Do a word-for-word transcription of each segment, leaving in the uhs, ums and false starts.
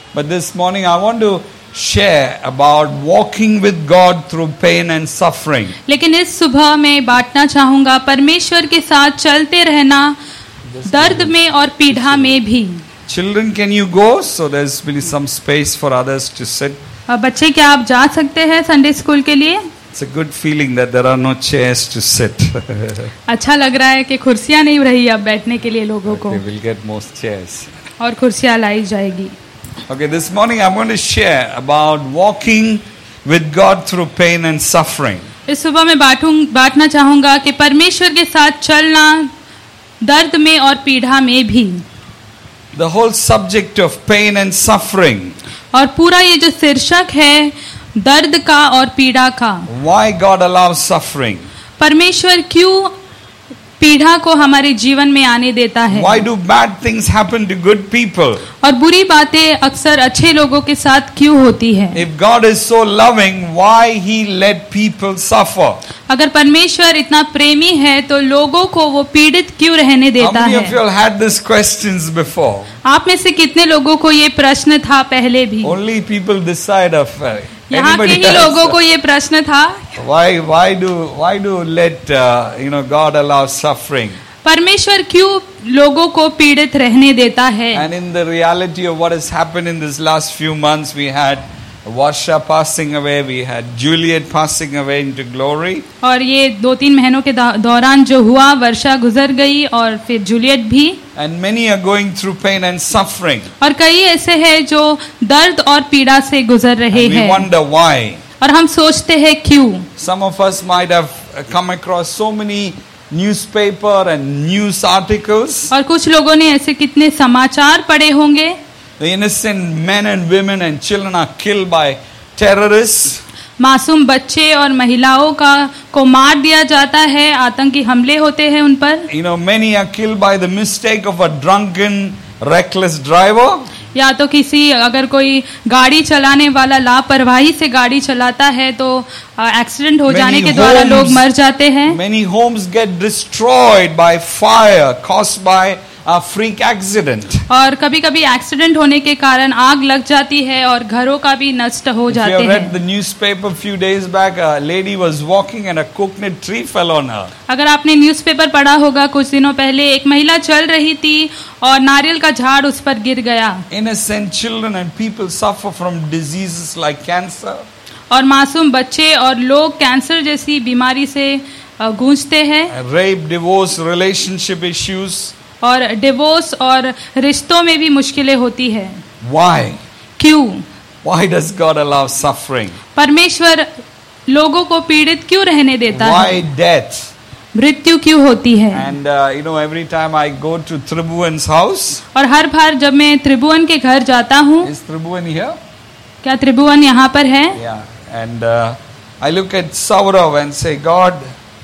But this morning I want to share about walking with God through pain and suffering. लेकिन इस सुबह मैं बांटना चाहूंगा परमेश्वर के साथ चलते रहना दर्द में और पीड़ा में भी. Children, can you go? So there's really some space for others to sit. बच्चे क्या आप जा सकते हैं संडे स्कूल के लिए? It's a good feeling that there are no chairs to sit. अच्छा लग रहा है कि कुर्सियां नहीं रही अब बैठने के लिए लोगों को. Okay, we'll get most chairs. और कुर्सियां लाई जाएगी. Okay, this morning I'm going to share about walking with God through pain and suffering. इस सुबह मैं बांटूं बांटना चाहूंगा कि परमेश्वर के साथ चलना दर्द में और पीड़ा में भी. The whole subject of pain and suffering. और पूरा ये जो शीर्षक है दर्द का और पीड़ा का. Why God allows suffering? परमेश्वर क्यों पीड़ा को हमारे जीवन में आने देता है? Why do bad things happen to good people? और बुरी बातें अक्सर अच्छे लोगों के साथ क्यों होती है? If God is so loving, why He let people suffer? अगर परमेश्वर इतना प्रेमी है तो लोगों को वो पीड़ित क्यों रहने देता How many है? of you all had these questions before? आप में से कितने लोगों को ये प्रश्न था पहले भी? Only people decide of uh, यहाँ के anybody ही लोगों else. को ये प्रश्न था. Why why do why do let uh, you know God allow suffering? परमेश्वर क्यों लोगों को पीड़ित रहने देता है? And in the reality of what has happened in this last few months, we had Varsha passing away, we had Juliet passing away into glory. और ये दो तीन महीनों के दौरान जो हुआ, वर्षा गुजर गई और फिर जूलियट भी. And many are going through pain and suffering. और कई ऐसे हैं जो दर्द और पीड़ा से गुजर रहे And we हैं. wonder why. और हम सोचते हैं क्यों. Some of us might have come across so many newspaper and news articles. और कुछ लोगों ने ऐसे कितने समाचार पढ़े होंगे. The innocent men and women and children are killed by terrorists. मासूम बच्चे और महिलाओं का को मार दिया जाता है, आतंकी हमले होते हैं उन पर. You know, many are killed by the mistake of a drunken, reckless driver. या तो किसी अगर कोई गाड़ी चलाने वाला लापरवाही से गाड़ी चलाता है तो एक्सीडेंट हो जाने के द्वारा लोग मर जाते हैं. Many homes get destroyed by fire caused by a freak accident. और कभी कभी एक्सीडेंट होने के कारण आग लग जाती है और घरों का भी नष्ट हो जाते हैं. If you have read the newspaper few days back, a lady was walking and a coconut tree fell on her. अगर आपने न्यूज़पेपर पढ़ा होगा कुछ दिनों पहले, एक महिला चल रही थी और नारियल का झाड़ उस पर गिर गया. Innocent children and people suffer from diseases like cancer. और मासूम बच्चे और लोग कैंसर जैसी बीमारी से गूंजते हैं. Rape, divorce, relationship issues. और डिवोर्स और रिश्तों में भी मुश्किलें होती है. Why? क्यों? Why does God allow suffering? परमेश्वर लोगों को पीड़ित क्यों रहने देता Why है? death? मृत्यु क्यों होती है? And uh, you know, every time I go to Tribhuvan's house. और हर बार जब मैं त्रिभुवन के घर जाता हूँ. Is Tribhuvan here? क्या त्रिभुवन यहाँ पर है? Yeah. And uh, I look at Saurav and say, God,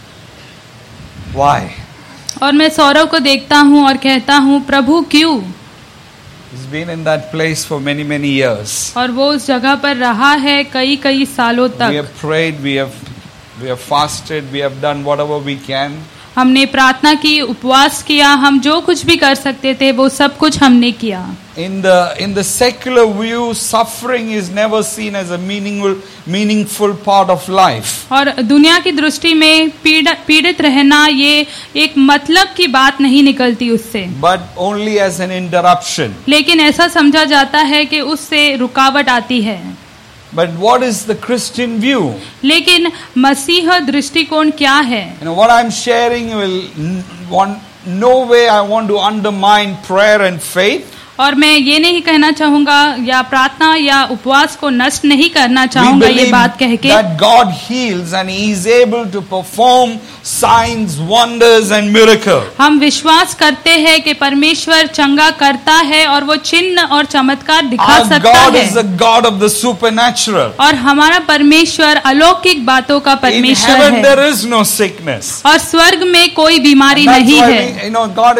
why? और मैं सौरव को देखता हूँ और कहता हूँ प्रभु क्यों? He's been in that place for many many years. और वो उस जगह पर रहा है कई कई सालों We तक. have prayed, we have we have fasted, we have done whatever we can. हमने प्रार्थना की, उपवास किया, हम जो कुछ भी कर सकते थे वो सब कुछ हमने किया. In the in the secular view, suffering is never seen as a meaningful meaningful part of life. और दुनिया की दृष्टि में पीड़ा पीड़ित रहना ये एक मतलब की बात नहीं निकलती उससे. But only as an interruption. लेकिन ऐसा समझा जाता है कि उससे रुकावट आती है. But what is the Christian view? लेकिन मसीह दृष्टिकोण क्या है? You know, what I'm sharing will want no way I want to undermine prayer and faith. और मैं ये नहीं कहना चाहूंगा या प्रार्थना या उपवास को नष्ट नहीं करना चाहूंगा ये बात कह के. That God heals and He is able to perform signs, wonders and miracles. हम विश्वास करते हैं कि परमेश्वर चंगा करता है और वो चिन्ह और चमत्कार दिखा Our सकता God है. is the God of the supernatural. और हमारा परमेश्वर अलौकिक बातों का In परमेश्वर heaven है. there is no sickness. और स्वर्ग में कोई बीमारी That's नहीं why है. we, you know, God is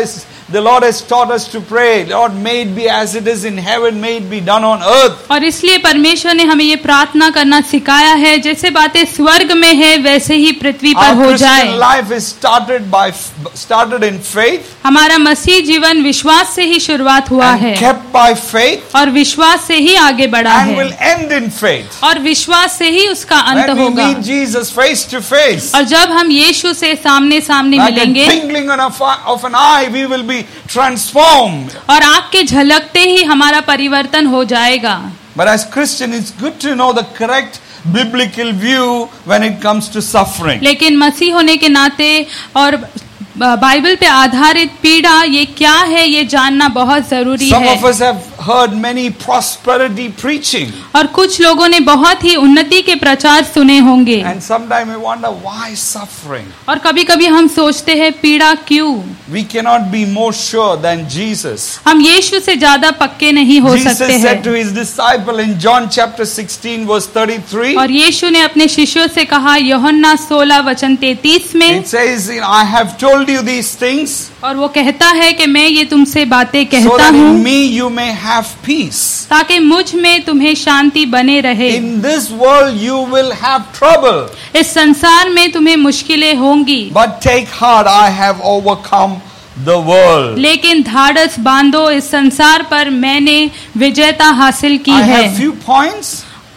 the Lord has taught us to pray, Lord, may it be as it is in heaven, may it be done on earth. और इसलिए परमेश्वर ने हमें ये प्रार्थना करना सिखाया है, जैसे बातें स्वर्ग में है वैसे ही पृथ्वी पर हो जाए. Our Christian life is started by started in faith. हमारा मसीह जीवन विश्वास से ही शुरुआत हुआ and है kept by faith. और विश्वास से ही आगे बढ़ा and है will end in faith. और विश्वास से ही उसका अंत When we होगा. meet Jesus face to face, और जब हम यीशु से सामने सामने like a मिलेंगे twinkling of a- of an eye, we will be transformed. और आँख के झलकते ही हमारा परिवर्तन हो जाएगा. But as Christian, it's good to know the correct biblical view when it comes to suffering. लेकिन मसीह होने के नाते और बाइबल पे आधारित पीड़ा ये क्या है ये जानना बहुत जरूरी Some है. of us have heard many prosperity preaching, और कुछ लोगों ने बहुत ही उन्नति के प्रचार सुने होंगे. and sometimes we wonder why suffering. और कभी कभी हम सोचते हैं पीड़ा क्यों. We cannot be more sure than Jesus. हम यीशु से ज्यादा पक्के नहीं हो Jesus सकते said to हैं. his disciple in John chapter sixteen verse thirty-three, और यीशु ने अपने शिष्यों से कहा यूहन्ना सोलह वचन तैंतीस में, it says, I have told you these things और वो कहता है कि मैं ये तुमसे बातें so कहता that in हूँ me you may have peace. ताकि मुझ में तुम्हें शांति बने रहे. In this world you will have trouble, इस संसार में तुम्हें मुश्किलें होंगी, but take heart, I have overcome the world. लेकिन धाड़स बांधो, इस संसार पर मैंने विजयता हासिल की I है. have few points.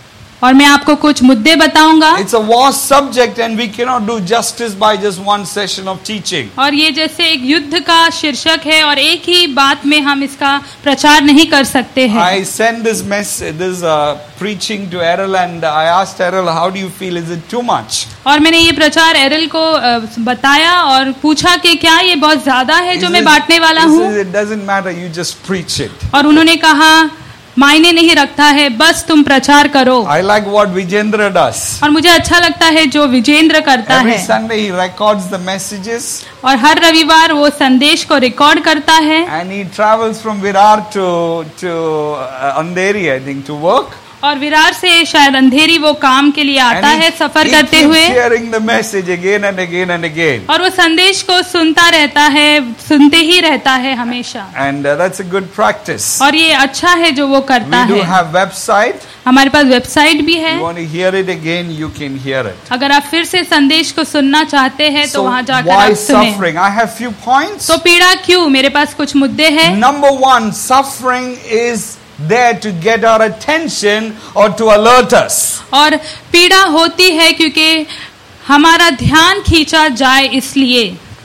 और मैं आपको कुछ मुद्दे बताऊंगा. It's a vast subject and we cannot do justice by just one session of teaching. और ये जैसे एक युद्ध का शीर्षक है और एक ही बात में हम इसका प्रचार नहीं कर सकते हैं. I sent this message, this uh, preaching to Errol, and I asked Errol, how do you feel? Is it too much? और मैंने ये प्रचार एरल को अ, बताया और पूछा कि क्या ये बहुत ज्यादा है जो He मैं says- बांटने वाला he हूँ. says, it doesn't matter, you just preach it. और उन्होंने कहा मायने नहीं रखता है, बस तुम प्रचार करो. I like what Vijendra does. और मुझे अच्छा लगता है जो विजेंद्र करता Every है. Sunday he records the messages और हर रविवार वो संदेश को रिकॉर्ड करता है and he travels from Virar to to uh, Andheri, I think, to work. और विरार से शायद अंधेरी वो काम के लिए आता And he, है सफर he करते keeps हुए. sharing the message again and again and again. और वो संदेश को सुनता रहता है, सुनते ही रहता है हमेशा. And uh, that's a good practice. और ये अच्छा है जो वो करता We do है. have website. हमारे पास वेबसाइट भी है. You want to hear it again, you can hear it. अगर आप फिर से संदेश को सुनना चाहते हैं तो So वहां जाकर why आप सुने. suffering? I have few points. तो पीड़ा क्यों? मेरे पास कुछ मुद्दे हैं. Number one, suffering is there to get our attention or to alert us. और पीड़ा होती है क्योंकि हमारा ध्यान खींचा जाए इसलिए.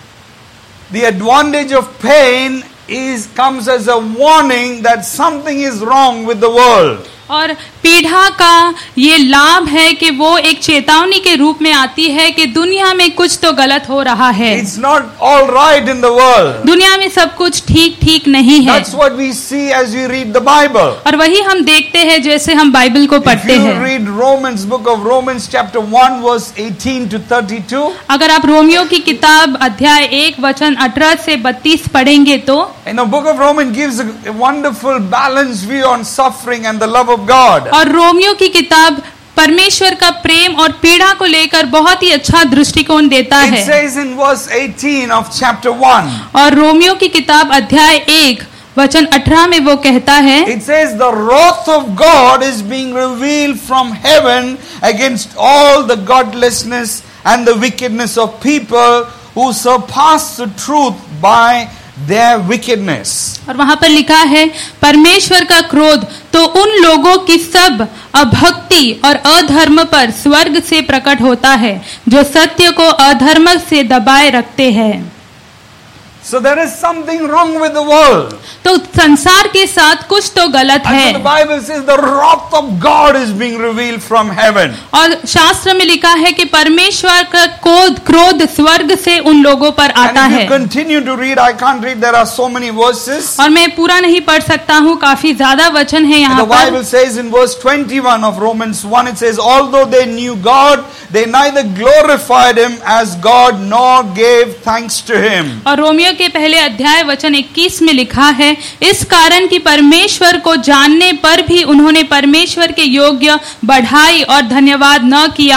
The advantage of pain is comes as a warning that something is wrong with the world. और पीड़ा का ये लाभ है कि वो एक चेतावनी के रूप में आती है कि दुनिया में कुछ तो गलत हो रहा है. It's not all right in the world. दुनिया में सब कुछ ठीक ठीक नहीं है. That's what we see as we read the Bible. और वही हम देखते हैं जैसे हम बाइबल को If पढ़ते you हैं. read Romans, book of Romans chapter one verse eighteen to thirty-two, अगर आप रोमियो की किताब अध्याय एक वचन अठारह से बत्तीस पढ़ेंगे तो and the book of Romans gives a, a wonderful balanced view on suffering and the love of God. और रोमियो की किताब परमेश्वर का प्रेम और पीड़ा को लेकर बहुत ही अच्छा दृष्टिकोण देता It है. says in verse eighteen of chapter one, और रोमियो की किताब अध्याय एक वचन अठारह में वो कहता है, it says the wrath of God is being revealed from heaven against all the godlessness and the wickedness of people who surpass the truth by their wickedness. और वहां पर लिखा है परमेश्वर का क्रोध तो उन लोगों की सब अभक्ति और अधर्म पर स्वर्ग से प्रकट होता है जो सत्य को अधर्म से दबाए रखते हैं. So there is something wrong with the world. तो संसार के साथ कुछ तो गलत And है. so the Bible says the wrath of God is being revealed from heaven. और शास्त्र में लिखा है कि परमेश्वर का क्रोध क्रोध स्वर्ग से उन लोगों पर आता And if है. you continue to read, I can't read, there are so many verses. और मैं पूरा नहीं पढ़ सकता हूँ, काफी ज्यादा वचन है And यहाँ the पर. Bible says in verse twenty-one of Romans one, it says, although they knew God, they neither glorified Him as God nor gave thanks to Him. और रोमियो के पहले अध्याय वचन इक्कीस में लिखा है इस कारण कि परमेश्वर को जानने पर भी उन्होंने परमेश्वर के योग्य बढ़ाई और धन्यवाद न किया.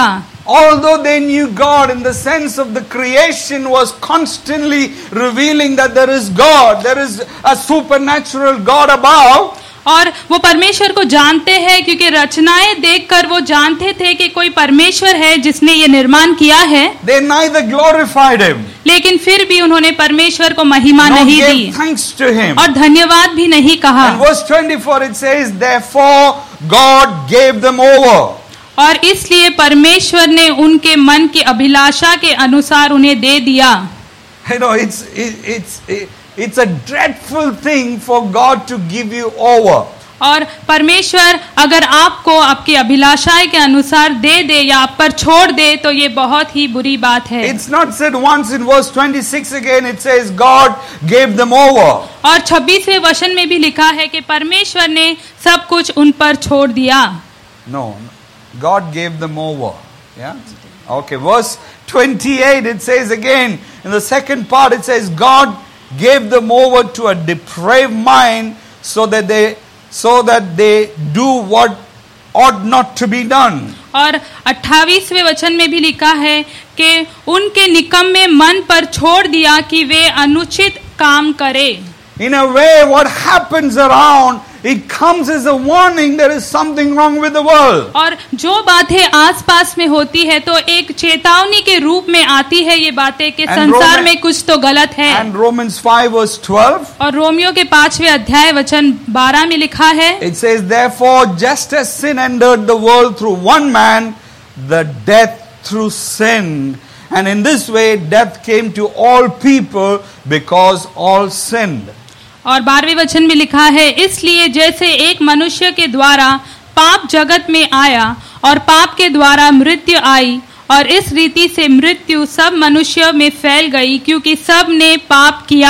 although they knew God in the sense of the creation was constantly revealing that there is God, there is a supernatural God above. और वो परमेश्वर को जानते हैं क्योंकि रचनाएं देखकर वो जानते थे कि कोई परमेश्वर है जिसने ये निर्माण किया है। They neither glorified him, लेकिन फिर भी उन्होंने परमेश्वर को महिमा nor नहीं gave the thanks to him. और धन्यवाद भी नहीं कहा। In verse twenty-four it says, therefore God gave them over. और इसलिए परमेश्वर ने उनके मन की अभिलाषा के अनुसार उन्हें दे दिया। You know, it's it, it's it, it's a dreadful thing for God to give you over. और परमेश्वर अगर आपको आपकी अभिलाषाएं के अनुसार दे दे या आप पर छोड़ दे तो ये बहुत ही बुरी बात है। It's not said once in verse twenty-six again, it says God gave them over. और छब्बीसवें वचन में भी लिखा है कि परमेश्वर ने सब कुछ उन पर छोड़ दिया। No, God gave them over. Yeah? Okay, verse twenty-eight it says again, in the second part it says God gave them over to a depraved mind so that they so that they do what ought not to be done. और अट्ठाईसवें वचन में भी लिखा है कि उनके निकम्मे मन पर छोड़ दिया कि वे अनुचित काम करे। In a way, what happens around, it comes as a warning there is something wrong with the world. और जो बातें आसपास में होती है तो एक चेतावनी के रूप में आती है ये बातें कि And संसार Roman- में कुछ तो गलत है। And Romans five verse twelve, और रोमियो के पांचवें अध्याय वचन बारह में लिखा है, it says, therefore, just as sin entered the world through one man, the death through sin. And in this way, death came to all people because all sinned. और बारहवें वचन में लिखा है, इसलिए जैसे एक मनुष्य के द्वारा पाप जगत में आया और पाप के द्वारा मृत्यु आई और इस रीति से मृत्यु सब मनुष्य में फैल गई क्योंकि सब ने पाप किया।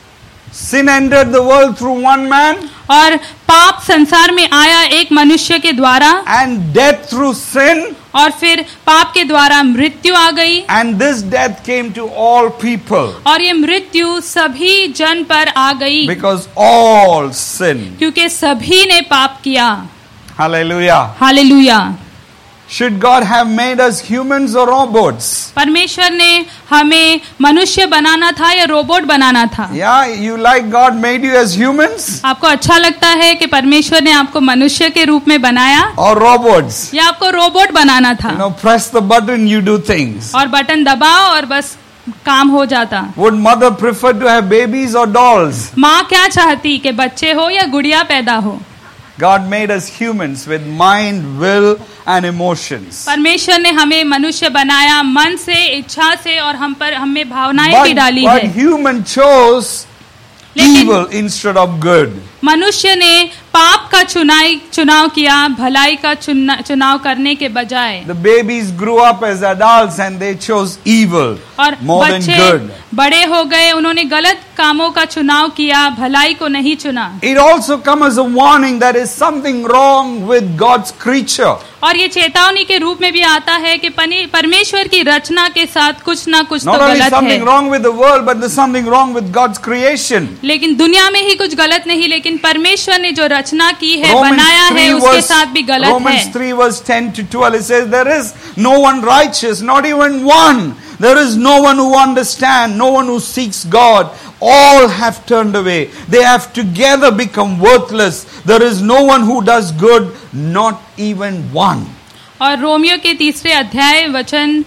Sin entered the world through one man, और पाप संसार में आया एक मनुष्य के द्वारा and death through sin, और फिर पाप के द्वारा मृत्यु आ गई and this death came to all people और ये मृत्यु सभी जन पर आ गई because all sinned. क्योंकि सभी ने पाप किया। Hallelujah. Hallelujah. Should God have made us humans or robots? परमेश्वर ने हमें मनुष्य बनाना था या रोबोट बनाना था? Yeah, you like God made you as humans आपको अच्छा लगता है कि परमेश्वर ने आपको मनुष्य के रूप में बनाया or robots? या आपको रोबोट बनाना था? You know, press the button, you do things. और बटन दबाओ और बस काम हो जाता। Would mother prefer to have babies or dolls? माँ क्या चाहती कि बच्चे हो या गुड़िया पैदा हो? God made us humans with mind, will and emotions. परमेश्वर ने हमें मनुष्य बनाया मन से, इच्छा से और हम पर हमें भावनाएं भी But, डाली but है। human chose लेकिन evil instead of good. मनुष्य ने पाप का चुनाई चुनाव किया भलाई का चुना, चुनाव करने के बजाय। The babies grew up as adults and they chose evil और more than बच्चे good. बड़े हो गए, उन्होंने गलत कामों का चुनाव किया, भलाई को नहीं चुना। It also comes as a warning that is something wrong with God's creature. और ये चेतावनी के रूप में भी आता है कि पनी- परमेश्वर की रचना के साथ कुछ ना कुछ तो Not only गलत something है। wrong with the world, but there's something wrong with God's creation. लेकिन दुनिया में ही कुछ गलत नहीं, लेकिन परमेश्वर ने जो रचना की है, Romans बनाया है, three उसके verse, साथ भी गलत Romans है। three verse ten to twelve, it says, there is no one righteous, not even one. There is no one who understands, no one who seeks God. All have turned away. They have together become worthless. There is no one who does good, not even one. और रोमियो के तीसरे अध्याय वचन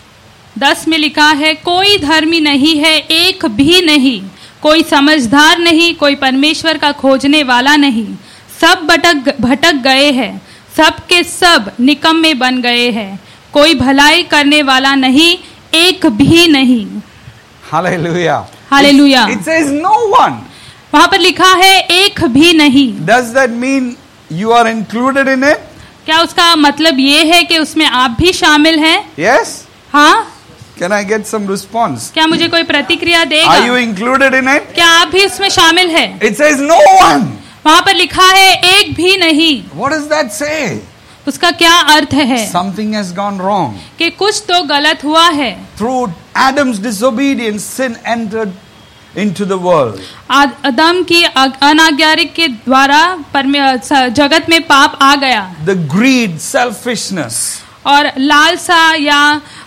दस में लिखा है, कोई धर्मी नहीं है, एक भी नहीं, कोई समझदार नहीं, कोई परमेश्वर का खोजने वाला नहीं, सब भटक भटक गए हैं, सब के सब निकम्मे बन गए हैं, कोई भलाई करने वाला नहीं, एक भी नहीं। Hallelujah. Hallelujah. It, it says no one. वहां पर लिखा है एक भी नहीं। Does that mean you are included in it? क्या उसका मतलब ये है कि उसमें आप भी शामिल हैं? Yes? हाँ? Can I get some response? क्या मुझे कोई प्रतिक्रिया देगा? Are you included in it? क्या आप भी उसमें शामिल हैं? It says no one. वहां पर लिखा है एक भी नहीं। What does that say? उसका क्या अर्थ है? Something has gone wrong. कि कुछ तो गलत हुआ है। Through Adam's disobedience, sin entered into the world. आदम की अनाज्ञाकारी के द्वारा परमे- जगत में पाप आ गया। The greed, selfishness, और लालसा या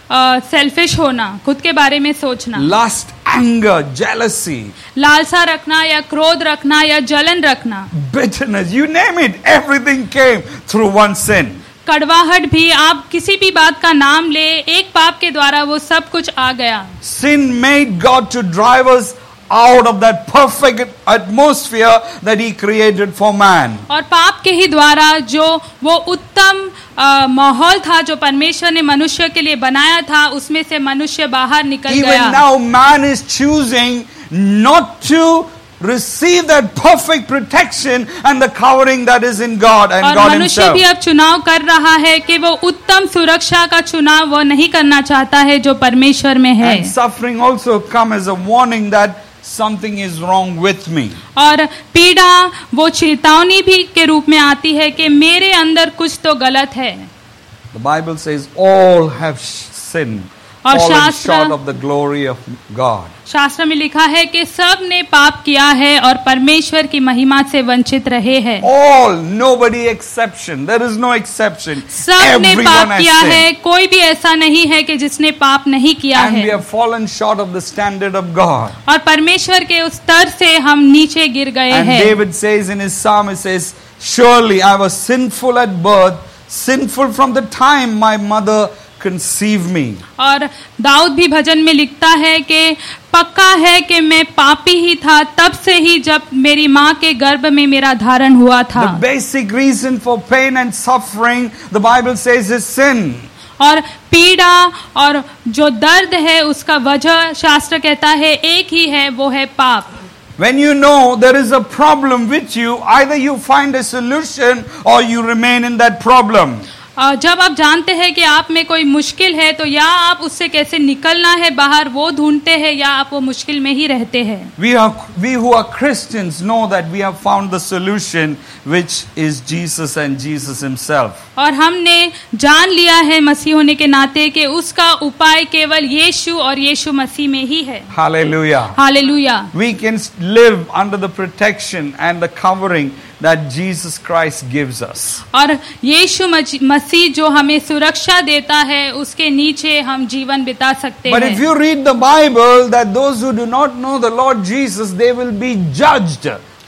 सेल्फिश होना, खुद के बारे में सोचना, lust, anger, jealousy, लालसा रखना या क्रोध रखना या जलन रखना, bitterness, you name it, everything came through one sin. कड़वाहट भी, आप किसी भी बात का नाम ले, एक पाप के द्वारा वो सब कुछ आ गया. Sin made God to drive us out of that perfect atmosphere that He created for man. और पाप के ही द्वारा जो वो उत्तम आ, माहौल था जो परमेश्वर ने मनुष्य के लिए बनाया था, उसमें से मनुष्य बाहर निकल Even गया. now man is choosing not to receive that perfect protection and the covering that is in God and और God मनुष्य Himself. भी अब चुनाव कर रहा है कि वो उत्तम सुरक्षा का चुनाव वो नहीं करना चाहता है जो परमेश्वर में है. And suffering also come as a warning that something is wrong with me. और पीड़ा वो चेतावनी भी के रूप में आती है कि मेरे अंदर कुछ तो गलत है. The Bible says all have sinned, और fallen शास्त्र short of the glory of God. शास्त्र में लिखा है कि सब ने पाप किया है और परमेश्वर की महिमा से वंचित रहे हैं. All, nobody exception. There is no exception. सब ने Everyone पाप has किया sinned. है, कोई भी ऐसा नहीं है कि जिसने पाप नहीं किया And we है. have fallen short of the standard of God. और परमेश्वर के उस स्तर से हम नीचे गिर गए And हैं. David says in his psalm, he says, surely I was sinful at birth, sinful from the time my mother conceived me. और दाऊद भी भजन में लिखता है कि पक्का है कि मैं पापी ही था तब से ही जब मेरी माँ के गर्भ में मेरा धारण हुआ था. The basic reason for pain and suffering, the Bible says, is sin. और पीड़ा और जो दर्द है उसका वजह शास्त्र कहता है एक ही है, वो है पाप. When you know there is a problem with you, either you find a solution or you remain in that problem. और जब आप जानते हैं कि आप में कोई मुश्किल है तो या आप उससे कैसे निकलना है बाहर वो ढूंढते हैं या आप वो मुश्किल में ही रहते हैं. We are, we who are Christians know that we have found the solution, which is Jesus and Jesus Himself. और हमने जान लिया है मसीह होने के नाते कि उसका उपाय केवल यीशु और यीशु मसीह में ही है. Hallelujah. Hallelujah. We can live under the protection and the covering that Jesus Christ gives us. और यीशु मसीह जो हमें सुरक्षा देता है उसके नीचे हम जीवन बिता सकते But हैं. if you read the Bible, that those who do not know the Lord Jesus, they will be judged.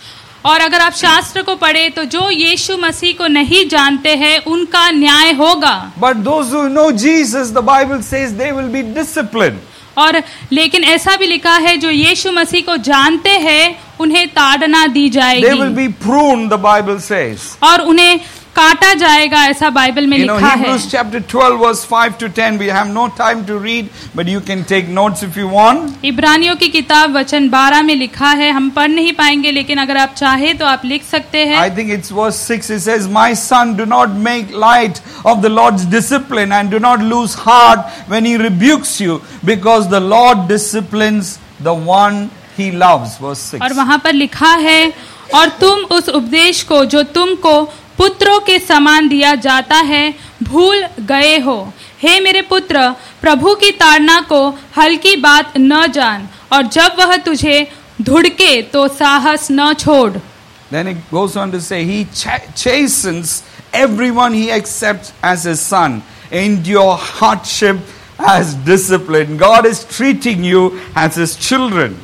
और अगर आप शास्त्र को पढ़े तो जो यीशु मसीह को नहीं जानते हैं उनका न्याय होगा. But those who know Jesus, the Bible says they will be disciplined. और लेकिन ऐसा भी लिखा है जो यीशु मसीह को जानते हैं उन्हें ताड़ना दी They will जाएगी be pruned, the Bible says. और उन्हें काटा जाएगा, ऐसा बाइबल में You know, लिखा है. Hebrews chapter twelve, verse five to ten. We have no time to read, but you can take notes if you want. इब्रानियों की किताब वचन बारह में लिखा है, हम पढ़ नहीं पाएंगे लेकिन अगर आप चाहे तो आप लिख सकते हैं. I think it's verse six. It says, "My son, do not make light of the Lord's discipline, and do not lose heart when He rebukes you, because the Lord disciplines the one He loves." Verse six. और वहां पर लिखा है, और तुम उस उपदेश को जो तुमको पुत्रों के समान दिया जाता है भूल गए हो. हे मेरे पुत्र, प्रभु की ताड़ना को हल्की बात न जान, और जब वह तुझे धुड़के तो साहस न छोड़. Then it goes on to say, He ch- chastens everyone He accepts as His son. Endure hardship as discipline. God is treating you as His children.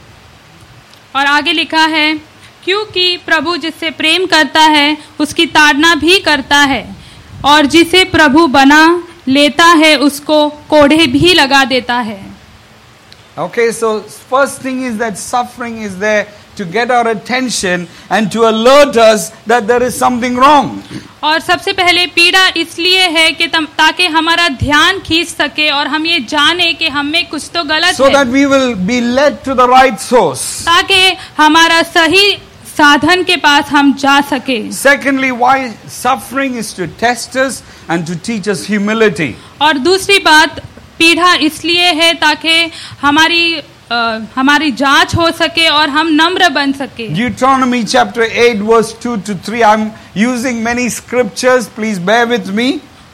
और आगे लिखा है, क्योंकि प्रभु जिससे प्रेम करता है उसकी ताड़ना भी करता है, और जिसे प्रभु बना लेता है उसको कोड़े भी लगा देता है. Okay, so first thing is that suffering is there to get our attention and to alert us that there is something wrong. और सबसे पहले पीड़ा इसलिए है कि तम, ताकि हमारा ध्यान खींच सके और हम ये जाने कि हम में कुछ तो गलत So है, that we will be led to the right source. ताकि हमारा सही साधन के पास हम जा सके. Secondly, why suffering is to test us and to teach us humility. और दूसरी बात, पीड़ा इसलिए है ताकि हमारी Uh, हमारी जांच हो सके और हम नम्र बन सके. Deuteronomy chapter eight verse two to three. I'm using many scriptures. Please bear with me.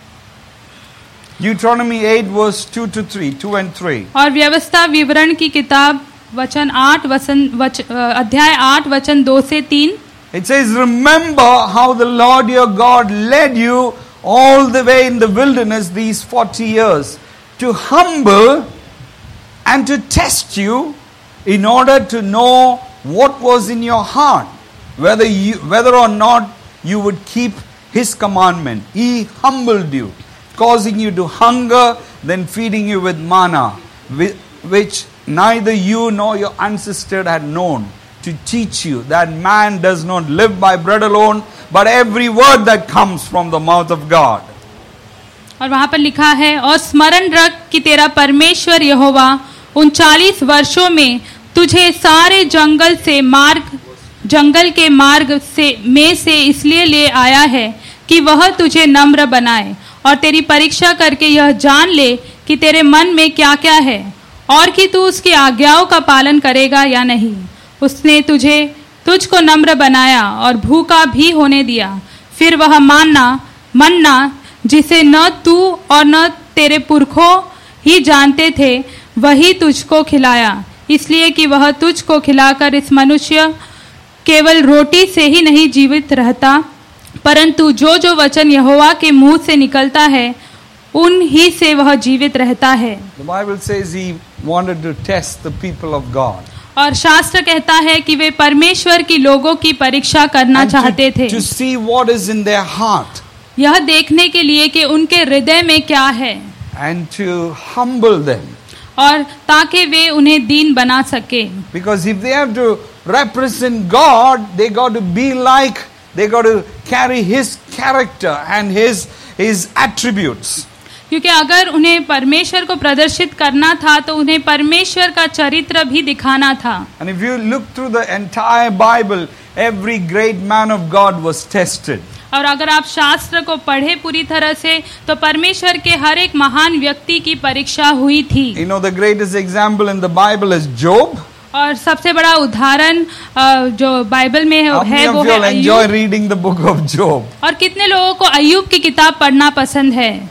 Deuteronomy eight verse two to three. two and three. और व्यवस्था विवरण की किताब वचन आठ वचन वच, अध्याय आठ वचन दो से तीन. It says, "Remember how the Lord your God led you all the way in the wilderness these forty years to humble and to test you in order to know what was in your heart, whether you, whether or not you would keep His commandment. He humbled you, causing you to hunger, then feeding you with manna, which neither you nor your ancestor had known, to teach you that man does not live by bread alone, but every word that comes from the mouth of God. और वहां पर लिखा है, और स्मरण रख कि तेरा परमेश्वर यहोवा उन चालीस वर्षों में तुझे सारे जंगल से मार्ग जंगल के मार्ग से में से इसलिए ले आया है कि वह तुझे नम्र बनाए और तेरी परीक्षा करके यह जान ले कि तेरे मन में क्या क्या है और कि तू उसकी आज्ञाओं का पालन करेगा या नहीं। उसने तुझे तुझको नम्र बनाया और भूखा भी होने दिया। फिर वह मानना मन्ना जिसे न तू और न तेरे पुरखों ही जानते थे वही तुझको खिलाया, इसलिए कि वह तुझको खिलाकर इस मनुष्य केवल रोटी से ही नहीं जीवित रहता, परंतु जो जो वचन यहोवा के मुंह से निकलता है उन ही से वह जीवित रहता है। The Bible says he wanted to test the people of God. और शास्त्र कहता है कि वे परमेश्वर की लोगों की परीक्षा करना And चाहते to, थे, to see what is in their heart, यह देखने के लिए कि उनके हृदय में क्या है, and to humble them. और ताकि वे उन्हें दीन बना सके। Because if they have to represent God, they got to be like, they got to carry His character and His His attributes. क्योंकि अगर उन्हें परमेश्वर को प्रदर्शित करना था तो उन्हें परमेश्वर का चरित्र भी दिखाना था। And if you look through the entire Bible, every great man of God was tested. और अगर आप शास्त्र को पढ़े पूरी तरह से तो परमेश्वर के हर एक महान व्यक्ति की परीक्षा हुई थी। You know, the greatest example in the Bible is Job. और सबसे बड़ा उदाहरण जो बाइबल में How many है वो of you है enjoy Ayyub. reading the book of Job? और कितने लोगों को अय्यूब की किताब पढ़ना पसंद है?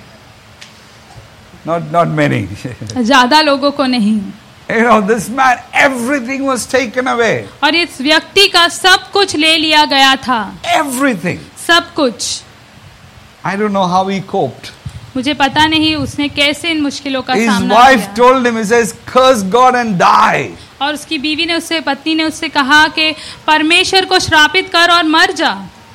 Not not many. ज्यादा लोगों को नहीं। You know, this man, everything was taken away. और इस व्यक्ति का सब कुछ ले लिया गया था, Everything. सब कुछ। I don't know how he coped. मुझे पता नहीं उसने कैसे इन मुश्किलों का His सामना wife किया। told him, he says, curse God and die. और उसकी बीवी ने उससे पत्नी ने उससे कहा कि परमेश्वर को श्रापित कर और मर जा।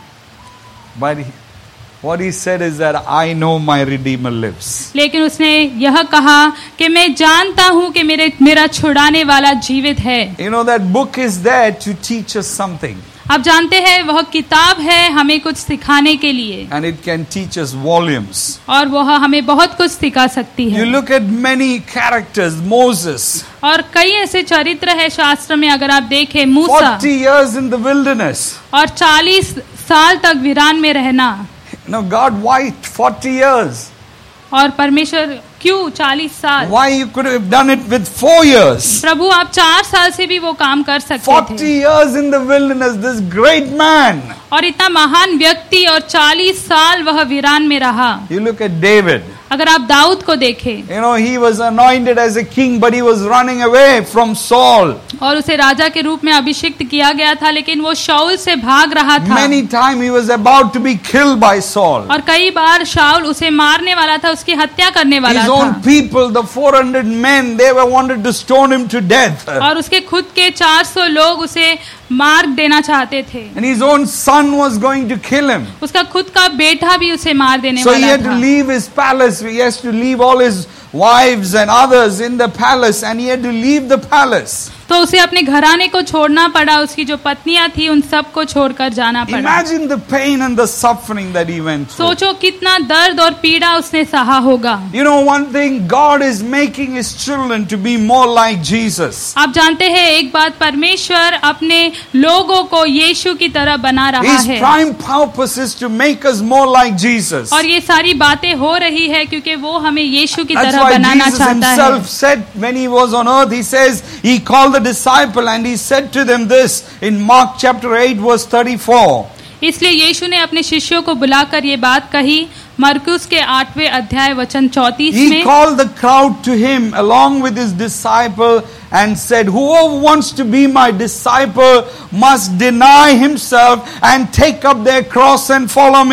But he, what he said is that I know my Redeemer lives. लेकिन उसने यह कहा कि मैं जानता हूं कि मेरे मेरा छुड़ाने वाला जीवित है। You know, that book is there to teach us something. आप जानते हैं वह किताब है हमें कुछ सिखाने के लिए, And it can teach us volumes. और वह हमें बहुत कुछ सिखा सकती You है। look at many characters, Moses, और कई ऐसे चरित्र है शास्त्र में, अगर आप देखें मूसा, forty years in the wilderness. और चालीस साल तक वीरान में रहना। Now God, why forty years? और परमेश्वर क्यों चालीस साल? Why you could have done it with four years? प्रभु आप चार साल से भी वो काम कर सकते forty थे। years in the wilderness, this great man. और इतना महान व्यक्ति और चालीस साल वह वीरान में रहा। You look at David. अगर आप दाऊद को देखें, You know, he was anointed as a king, but he was running away from Saul. और उसे राजा के रूप में अभिषिक्त किया गया था, लेकिन वो शाऊल से भाग रहा था। Many times he was about to be killed by Saul. और कई बार शाऊल उसे मारने वाला था, उसकी हत्या करने वाला His था। own people, the four hundred men, they were wanted to stone him to death. और उसके खुद के चार सौ लोग उसे मार देना चाहते थे। And his own son was going to kill him. उसका खुद का बेटा भी उसे मार देने So he वाला had to था। leave his palace. He has to leave all his wives and others in the palace, and he had to leave the palace. तो उसे अपने घराने को छोड़ना पड़ा, उसकी जो पत्नियां थी उन सब को छोड़कर जाना पड़ा। Imagine the pain and the suffering that he went through. सोचो कितना दर्द और पीड़ा उसने सहा होगा। You know, one thing, God is making his children to be more like Jesus. आप जानते हैं एक बात, परमेश्वर अपने लोगों को यीशु की तरह बना रहा His है, prime purpose is to make us more like Jesus. और ये सारी बातें हो रही है क्योंकि वो हमें यीशु की That's तरह why बनाना Jesus चाहता है। himself said when he was on earth, he says, he called the disciple and he said to them this in Mark chapter eight verse thirty-four. इसलिए यीशु ने अपने शिष्यों को बुलाकर ये बात कही मरकुस के आठवें अध्याय वचन चौतीस He में। called the crowd to him along with his disciple and said, whoever wants to be my disciple must deny himself and take up their cross and follow me.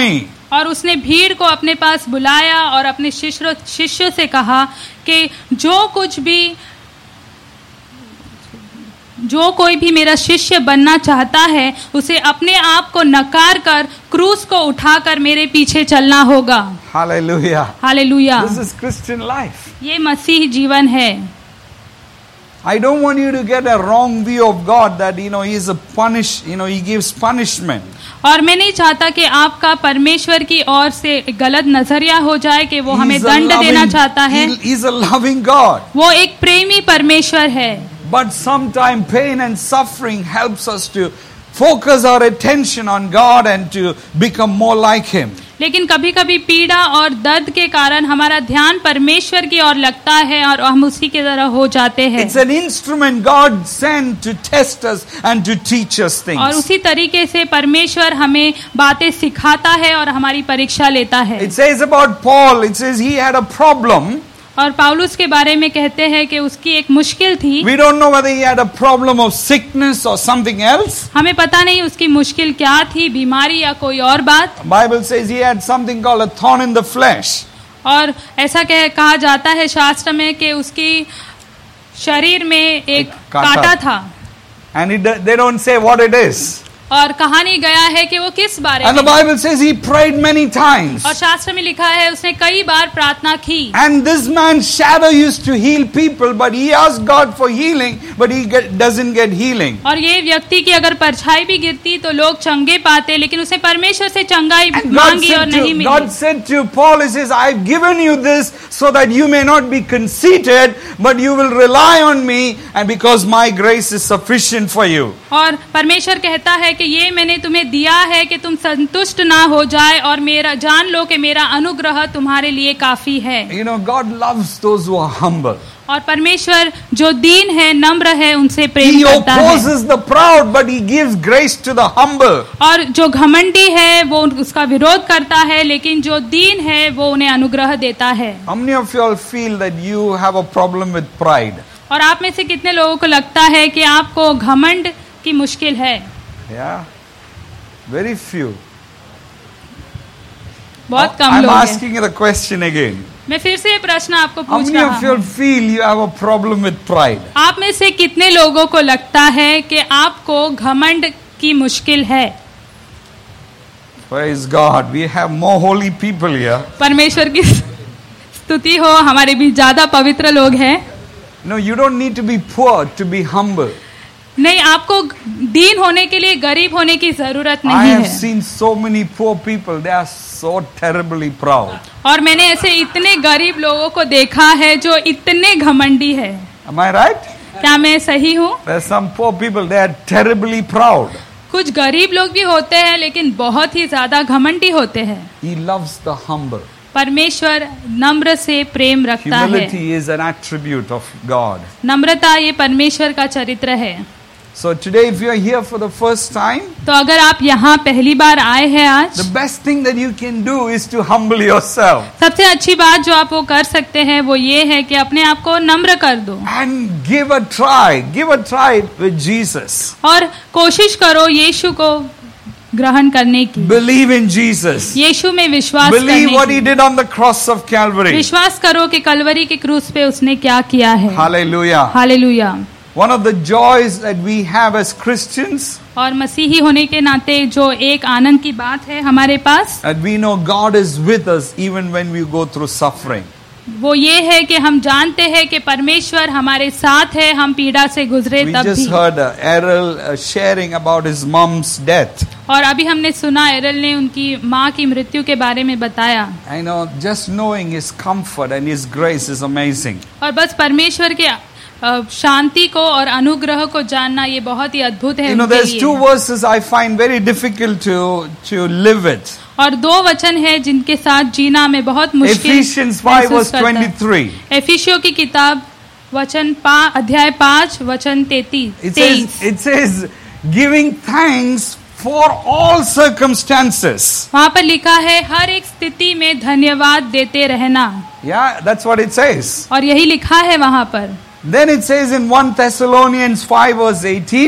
और उसने भीड़ को अपने पास बुलाया और अपने शिष्यों शिष्यों से कहा कि जो कुछ भी जो कोई भी मेरा शिष्य बनना चाहता है उसे अपने आप को नकार कर क्रूस को उठाकर मेरे पीछे चलना होगा। Hallelujah. Hallelujah. This is Christian life. ये मसीह जीवन है। I don't want you to get a wrong view of God that, you know, He is a punish, you know, He gives punishment. और मैं नहीं चाहता कि आपका परमेश्वर की ओर से गलत नजरिया हो जाए कि वो हमें He's a दंड देना loving- चाहता है। He- He's a loving God. वो एक प्रेमी परमेश्वर है। But sometimes pain and suffering helps us to focus our attention on God and to become more like Him. लेकिन कभी कभी पीड़ा और दर्द के कारण हमारा ध्यान परमेश्वर की ओर लगता है और हम उसी की तरह हो जाते हैं। It's an instrument God sent to test us and to teach us और things. उसी तरीके से परमेश्वर हमें बातें सिखाता है और हमारी परीक्षा लेता है। It says about Paul, it says he had a problem. और पौलुस के बारे में कहते हैं कि उसकी एक मुश्किल थी। We don't know whether he had a problem of sickness or something else. हमें पता नहीं उसकी मुश्किल क्या थी, बीमारी या कोई और बात। Bible says he had something called a thorn in the flesh. और ऐसा कह कहा जाता है शास्त्र में कि उसकी शरीर में एक कांटा। कांटा था। And it, they don't say what it is. और कहानी गया है कि वो किस बारे And the में। Bible says he prayed many times. और शास्त्र में लिखा है उसने कई बार प्रार्थना की। And this man's shadow used to heal people, but he asked God for healing, but he get, doesn't get healing. और ये व्यक्ति की अगर परछाई भी गिरती तो लोग चंगे पाते, लेकिन उसे परमेश्वर से चंगाई And God मांगी और said, नहीं to, milli. God said to Paul, he says, I've given you this so that you may not be conceited, but you will rely on me, and because my grace is sufficient for you. और परमेश्वर कहता है कि ये मैंने तुम्हें दिया है कि तुम संतुष्ट ना हो जाए और मेरा जान लो कि मेरा अनुग्रह तुम्हारे लिए काफी है। You know, God loves those who are humble. और परमेश्वर जो दीन है, नम्र है, उनसे प्रेम He करता है। opposes the proud, but he gives grace to the humble. और जो घमंडी है वो उसका विरोध करता है, लेकिन जो दीन है वो उन्हें अनुग्रह देता है। How many of you all feel that you have a problem with pride? और आप में से कितने लोगों को लगता है कि आपको घमंड की मुश्किल है? Yeah, very few. बहुत कम I'm लोग हैं। asking you the question again. मैं फिर से ये प्रश्न आपको How पूछ many रहा of you all हूँ। feel you have a problem with pride? आप में से कितने लोगों को लगता है कि आपको घमंड की मुश्किल है? Praise God. We have more holy people here. परमेश्वर की स्तुति हो, हमारे बीच ज्यादा पवित्र लोग हैं। No, you don't need to be poor to be humble. नहीं, आपको दीन होने के लिए गरीब होने की जरूरत I नहीं have है। seen so many poor people. They are so terribly proud. और मैंने ऐसे इतने गरीब लोगों को देखा है जो इतने घमंडी है। Am I right? क्या मैं सही हूँ? There are some poor people. They are terribly proud. कुछ गरीब लोग भी होते हैं लेकिन बहुत ही ज्यादा घमंडी होते हैं। He loves the humble. परमेश्वर नम्र से प्रेम रखता है। Humility is an attribute of God. नम्रता ये परमेश्वर का चरित्र है। So today, if you are here for the first time, तो अगर आप यहाँ पहली बार आए हैं आज, the best thing that you can do is to humble yourself सबसे अच्छी बात जो आप वो कर सकते हैं वो ये है कि अपने आप को नम्र कर दो and give a try. Give a try with Jesus. और कोशिश करो यीशु को ग्रहण करने की। Believe in Jesus. यीशु में विश्वास Believe what करने He की। did on the cross of Calvary. विश्वास करो कि कलवरी के क्रूस पे उसने क्या किया है। Hallelujah. Hallelujah. One of the joys that we have as Christians, और मसीही होने के नाते जो एक आनंद की बात है हमारे पास, that we know God is with us even when we go through suffering. वो ये है कि हम जानते हैं कि परमेश्वर हमारे साथ है, हम पीड़ा से गुजरे We तब just भी। heard uh, Errol uh, sharing about his mom's death. और अभी हमने सुना एरल ने उनकी माँ की मृत्यु के बारे में बताया। I know, just knowing His comfort and His grace is amazing. और बस परमेश्वर के अ, शांति को और अनुग्रह को जानना ये बहुत ही अद्भुत है You know, उनके there's लिए। two verses I find very difficult to to live with. और दो वचन है जिनके साथ जीना में बहुत मुश्किल Ephesians five महसूस verse करता है। twenty-three. एफिसियों की किताब वचन पा अध्याय पाँच वचन तैतीस It तेईस says, it says, giving thanks for all circumstances. वहाँ पर लिखा है हर एक स्थिति में धन्यवाद देते रहना। Yeah, that's what it says. और यही लिखा है वहाँ पर। Then it says in First Thessalonians five verse eighteen,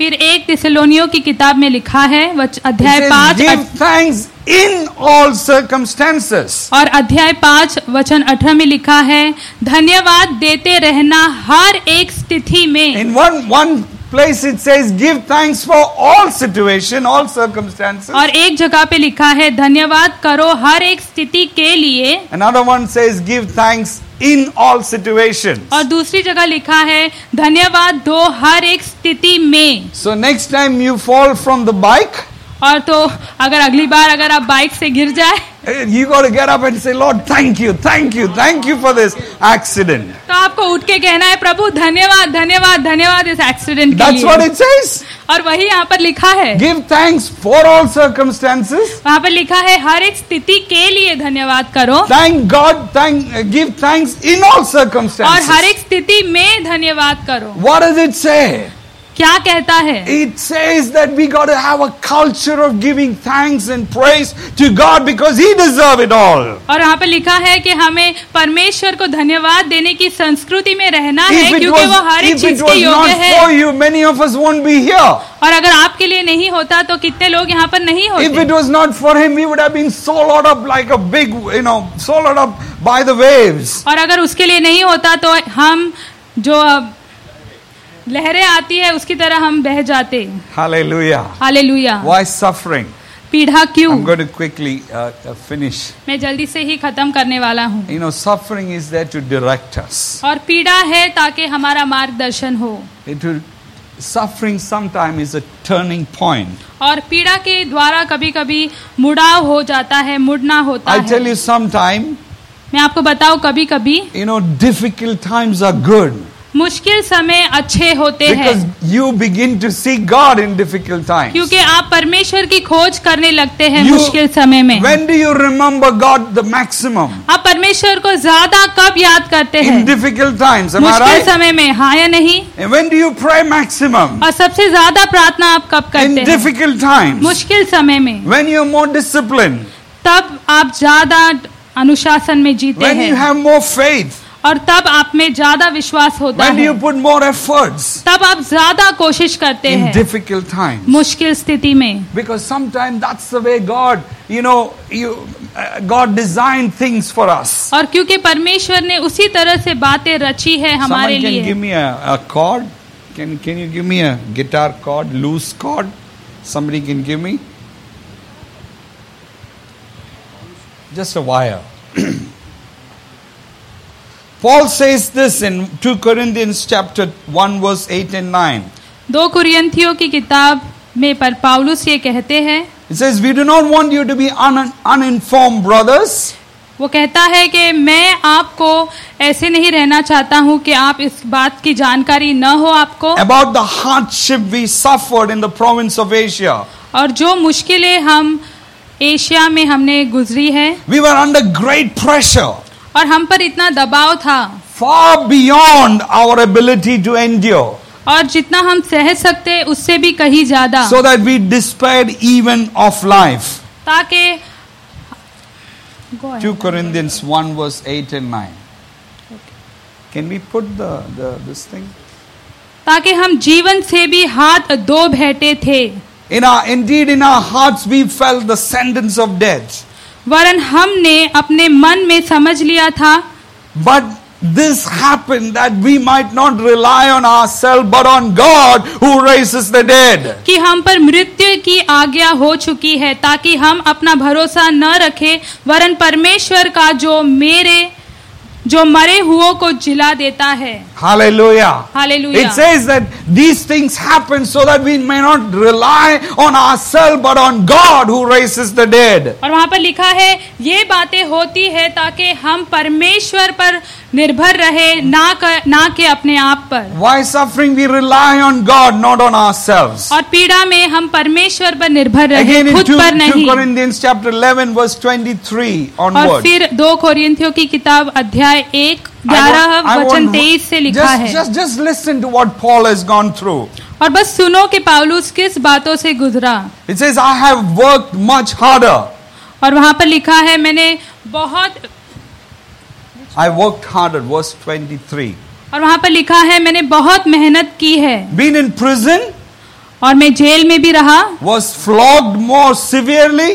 फिर एक थिस्सलुनीयों की किताब में लिखा है वच- It अध्याय says, पाँच give thanks in all circumstances. और अध्याय पाँच वचन अठारह में लिखा है धन्यवाद देते रहना हर एक स्थिति में। In one one place it says, give thanks for all situation, all circumstances. और एक जगह पे लिखा है धन्यवाद करो हर एक स्थिति के लिए। Another one says, give thanks in all situations. और दूसरी जगह लिखा है धन्यवाद दो हर एक स्थिति में। So next time you fall from the bike, और तो अगर अगली बार अगर आप बाइक से गिर जाए you got to get up and say, Lord, thank you, thank you, thank you for this accident. तो आपको उठ के कहना है प्रभु धन्यवाद धन्यवाद धन्यवाद इस एक्सीडेंट के That's what लिए। it says. और वही यहाँ पर लिखा है, Give thanks for all circumstances. वहाँ पर लिखा है हर एक स्थिति के लिए धन्यवाद करो Thank God, thank, uh, give thanks in all और circumstances. हर एक स्थिति में धन्यवाद करो। What does it say? क्या कहता है? It says that we got to have a culture of giving thanks and praise to God because He deserves it all. और यहाँ पे लिखा है कि हमें परमेश्वर को धन्यवाद देने की संस्कृति में रहना है If it क्योंकि वो was, हर एक if चीज it के was योग्य not है। for you, many of us won't be here. और अगर आपके लिए नहीं होता तो कितने लोग यहाँ पर नहीं If होते। it was not for Him, we would have been swallowed up like a big, you know, swallowed up by the waves. और अगर उसके लिए नहीं होता तो हम जो लहरें आती है उसकी तरह हम बह जाते। Hallelujah. हालेलुया। Why suffering? पीड़ा क्यों? I'm going to quickly uh, uh, finish. मैं जल्दी से ही खत्म करने वाला हूँ। You know, suffering is there to direct us. और पीड़ा है ताकि हमारा मार्गदर्शन हो। It will, suffering sometimes is a turning point. और पीड़ा के द्वारा कभी कभी मुड़ाव हो जाता है, मुड़ना होता I tell है। you, sometime, मैं आपको बताऊं कभी कभी you know, difficult times are good मुश्किल समय अच्छे होते because हैं you begin to seek God in difficult times. क्योंकि आप परमेश्वर की खोज करने लगते हैं You- मुश्किल समय में। When do you remember God the maximum? आप परमेश्वर को ज्यादा कब याद करते In हैं? difficult times, am I मुश्किल right? समय में, हाँ या नहीं? And when do you pray maximum? और सबसे ज्यादा प्रार्थना आप कब In करते हैं? difficult times. मुश्किल समय में। When you're more disciplined. तब आप ज्यादा अनुशासन में जीते When you हैं have more faith. और तब आप में ज्यादा विश्वास होता When है। you put more efforts. तब आप ज्यादा कोशिश करते In हैं difficult times. मुश्किल स्थिति में। Because sometimes that's the way God, you know, you, uh, God designed things for us. और क्योंकि परमेश्वर ने उसी तरह से बातें रची है हमारे Someone can लिए। give me a, a chord? Can, can you give me a guitar chord, loose chord? Somebody can give me? Just a wire. Paul says this in two Corinthians chapter one verse eight and nine. दो कुरियंथियों की किताब में पर पाउलुस ये कहते हैं, It says, we do not want you to be un- uninformed, brothers. वो कहता है कि मैं आपको ऐसे नहीं रहना चाहता हूँ कि आप इस बात की जानकारी न हो आपको, About the hardship we suffered in the province of Asia. और जो मुश्किलें हम एशिया में हमने गुजरी है We were under great pressure, और हम पर इतना दबाव था far beyond our ability to endure, और जितना हम सह सकते उससे भी कहीं ज्यादा, so that we despaired even of life. ताकि Go ahead. two Corinthians one verse eight and nine. Can we put the, the this thing? ताकि हम जीवन से भी हाथ धो बैठे थे, In our, indeed in our hearts we felt the sentence of death. वरन हमने अपने मन में समझ लिया था, But this happened that we might not rely on ourselves but on God who raises the dead. कि हम पर मृत्यु की आज्ञा हो चुकी है ताकि हम अपना भरोसा न रखें वरन परमेश्वर का जो मेरे जो मरे हुओं को जिला देता है। Hallelujah. Hallelujah. It says that these things happen so that we may not rely on ourselves but on God who raises the dead. और वहाँ पर लिखा है ये बातें होती है ताकि हम परमेश्वर पर निर्भर रहे, ना कर, ना कि अपने आप पर। Why suffering? We rely on God, not on ourselves. और पीड़ा में हम परमेश्वर पर निर्भर रहे, Again in खुद two, पर two नहीं। Corinthians chapter eleven verse twenty-three और onward. फिर दो कोरिन्थियों की किताब अध्याय एक I ग्यारह want- I वचन want- तेईस से लिखा just, है। just, just listen to what Paul has gone through. और बस सुनो कि पौलुस किस बातों से गुजरा। It says, I have worked much harder. और वहां पर लिखा है मैंने बहुत I worked harder, verse twenty-three. और वहां पर लिखा है मैंने बहुत मेहनत की है, Been in prison, और मैं जेल में भी रहा, was flogged more severely,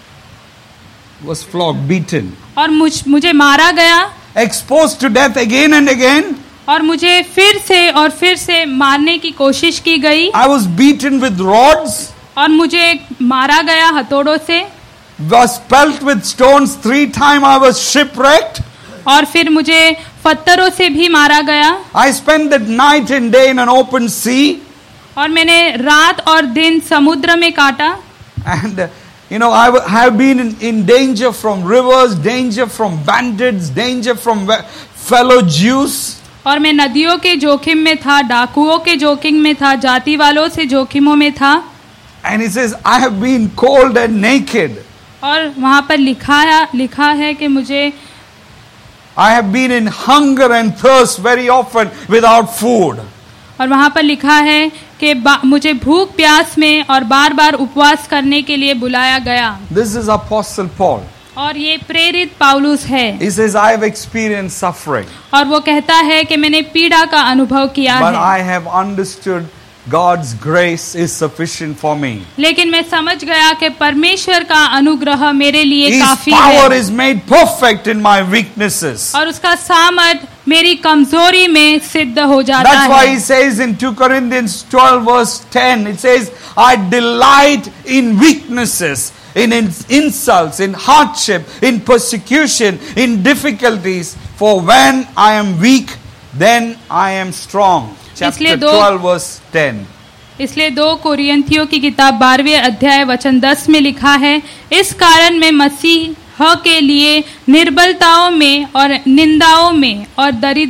was flogged, beaten, और मुझ मुझे मारा गया, exposed to death again and again. और मुझे फिर से और फिर से मारने की कोशिश की गई, I was beaten with rods, और मुझे मारा गया हथौड़ों से, was pelted with stones. Three times I was shipwrecked. और फिर मुझे पत्थरों से भी मारा गया, I spent that night and day in an open sea. और मैंने रात और दिन समुद्र में काटा, And uh, you know, I w- have been in, in danger from rivers, danger from bandits, danger from we- fellow Jews. और मैं नदियों के जोखिम में था, डाकुओं के जोखिम में था, जाति वालों से जोखिमों में था। And he says, I have been cold and naked. और वहाँ पर लिखा है लिखा है कि मुझे I have been in hunger and thirst very often without food. और वहाँ पर लिखा है कि बा- मुझे भूख प्यास में और बार बार उपवास करने के लिए बुलाया गया। This is Apostle Paul. और ये प्रेरित पौलुस है, He says, I have experienced suffering, और वो कहता है कि मैंने पीड़ा का अनुभव किया but है, I have understood God's grace is sufficient for me. लेकिन मैं समझ गया कि परमेश्वर का अनुग्रह मेरे लिए His काफी power है, is made perfect in my weaknesses. और उसका सामर्थ मेरी कमजोरी में सिद्ध हो जाता That's why है। he says in two Corinthians twelve verse ten, it says, I delight in weaknesses, in ins- insults, in hardship, in persecution, in difficulties. For when I am weak, then I am strong. Chapter इसलिए दो- twelve verse ten. इसलिए दो कोरिन्थियों की किताब बारहवें अध्याय वचन दस में लिखा है, इस कारण मैं मसीह के लिए निर्बलताओं में और निंदाओं में और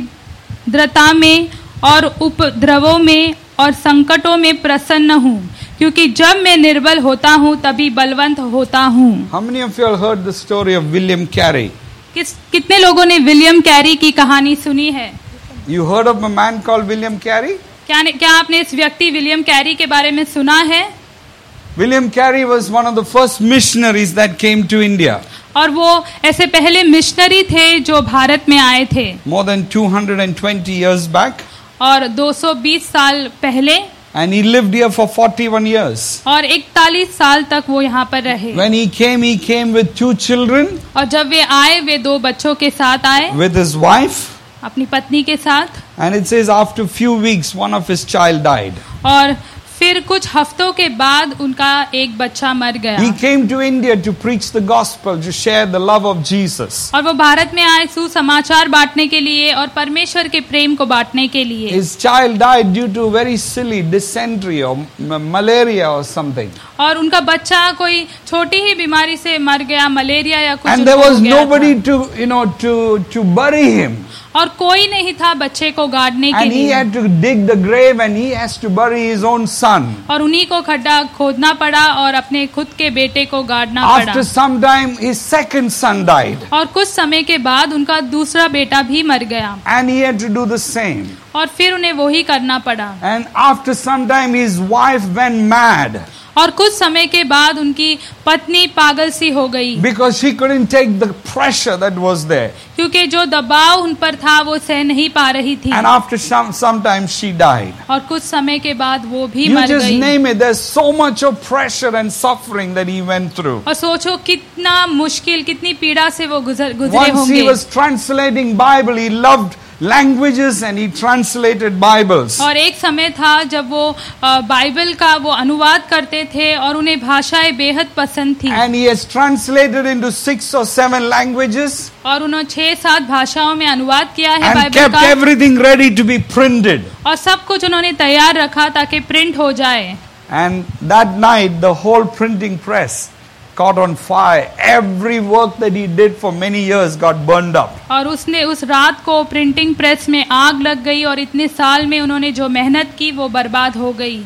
दरिद्रता में और उपद्रवों में और संकटों में प्रसन्न हूँ, क्योंकि जब मैं निर्बल होता हूँ तभी बलवंत होता हूँ। How many of you have heard the story of William Carey? किस कितने लोगों ने विलियम कैरी की कहानी सुनी है? You heard of a man called William Carey? क्या क्या आपने इस व्यक्ति विलियम कैरी के बारे में सुना है? William Carey was one of the first missionaries that came to India. और वो ऐसे पहले मिशनरी थे जो भारत में आए थे, More than two hundred twenty years back. और दो सौ बीस साल पहले, And he lived here for forty-one years. और इकतालीस साल तक वो यहाँ पर रहे। When he came, he came with two children, और जब वे आए वे दो बच्चों के साथ आए, with his wife. अपनी पत्नी के साथ, And it says after few weeks, one of his child died. और फिर कुछ हफ्तों के बाद उनका एक बच्चा मर गया। He came to India to preach the gospel, to share the love of Jesus. और वो भारत में आए सुसमाचार बांटने के लिए और परमेश्वर के प्रेम को बांटने के लिए। His child died due to very silly dysentery or m- malaria or something. और उनका बच्चा कोई छोटी ही बीमारी से मर गया, मलेरिया या कुछ And there हो was गया nobody था। to, you know, to, to bury him. और कोई नहीं था बच्चे को गाड़ने के And he लिए, had to dig the grave and he has to bury his own son. और उन्हीं को खड्डा खोदना पड़ा और अपने खुद के बेटे को गाड़ना After पड़ा। some time, his second son died. और कुछ समय के बाद उनका दूसरा बेटा भी मर गया, And he had to do the same. और फिर उन्हें वही करना पड़ा। And after some time, his wife went mad और कुछ समय के बाद उनकी पत्नी पागल सी हो गई, because she couldn't take the pressure that was there. क्योंकि जो दबाव उन पर था वो सह नहीं पा रही थी। And after some, some time, she died. और कुछ समय के बाद वो भी You मर just गई। name it. There's so much of pressure and suffering that he went through. और सोचो कितना मुश्किल, कितनी पीड़ा से वो गुजर गुजरे Once he होंगे। was translating Bible, he loved languages and he translated Bibles. और एक समय था जब वो अ, बाइबल का वो अनुवाद करते थे और उन्हें भाषाएं बेहद पसंद थी, And he has translated into six or seven languages और उन्होंने छह सात भाषाओं में अनुवाद किया है and बाइबल kept का, everything ready to be printed. और सब कुछ उन्होंने तैयार रखा ताकि प्रिंट हो जाए। And that night, the whole printing press caught on fire. Every work that he did for many years got burned up. और उसने उस रात को प्रिंटिंग प्रेस में आग लग गई और इतने साल में उन्होंने जो मेहनत की वो बर्बाद हो गई।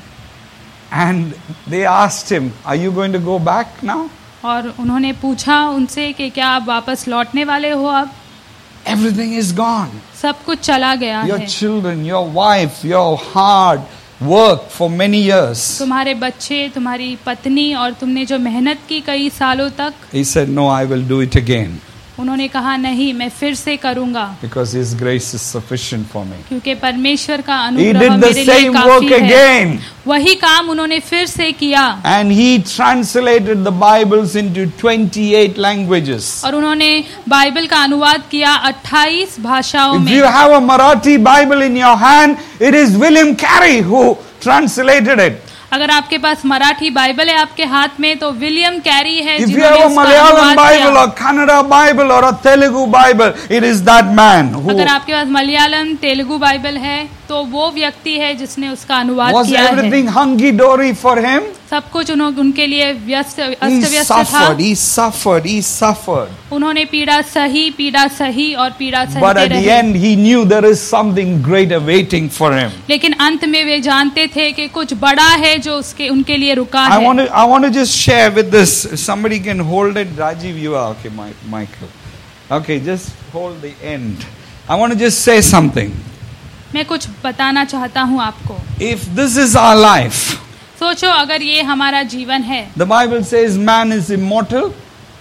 And they asked him, are you going to go back now? और उन्होंने पूछा उनसे कि क्या आप वापस लौटने वाले हो? अब Everything is gone. सब कुछ चला गया Your है, children, your wife, your hard work for many years. तुम्हारे बच्चे, तुम्हारी पत्नी, और तुमने जो मेहनत की कई सालों तक। He said, no, I will do it again. उन्होंने कहा नहीं, मैं फिर से करूंगा, because His grace is sufficient for me. क्योंकि परमेश्वर का He अनुग्रह did the मेरे लिए same work काफी है। again. वही काम उन्होंने फिर से किया And He translated the Bibles into twenty-eight languages. और उन्होंने बाइबल का अनुवाद किया अट्ठाईस भाषाओं If में। you have a Marathi Bible in your hand, it is William Carey who translated it. अगर आपके पास मराठी बाइबल है आपके हाथ में तो विलियम कैरी है If you जिन्होंने have a इसका Malayalam अनुवाद Bible किया। or Kannada Bible or a Telugu Bible, it is that man who अगर आपके पास मलयालम तेलुगु बाइबल है तो वो व्यक्ति है जिसने उसका अनुवाद was किया है। everything hunky dory for him. सब कुछ उन्होंने उनके लिए व्यस्त He अस्त व्यस्त था। suffered, he suffered, he suffered. उन्होंने पीड़ा सही पीड़ा सही और पीड़ा But सहते at the रहे। end, he knew there is something great awaiting for him. लेकिन अंत में वे जानते थे कि कुछ बड़ा है जो उसके उनके लिए रुका I है। want to, I want to just share with this. Somebody can hold it. Rajiv, you are okay, Mi- Michael. Okay, just hold the end. I want to just say something. मैं कुछ बताना चाहता हूँ आपको। If this is our life, सोचो अगर ये हमारा जीवन है the Bible says man is immortal.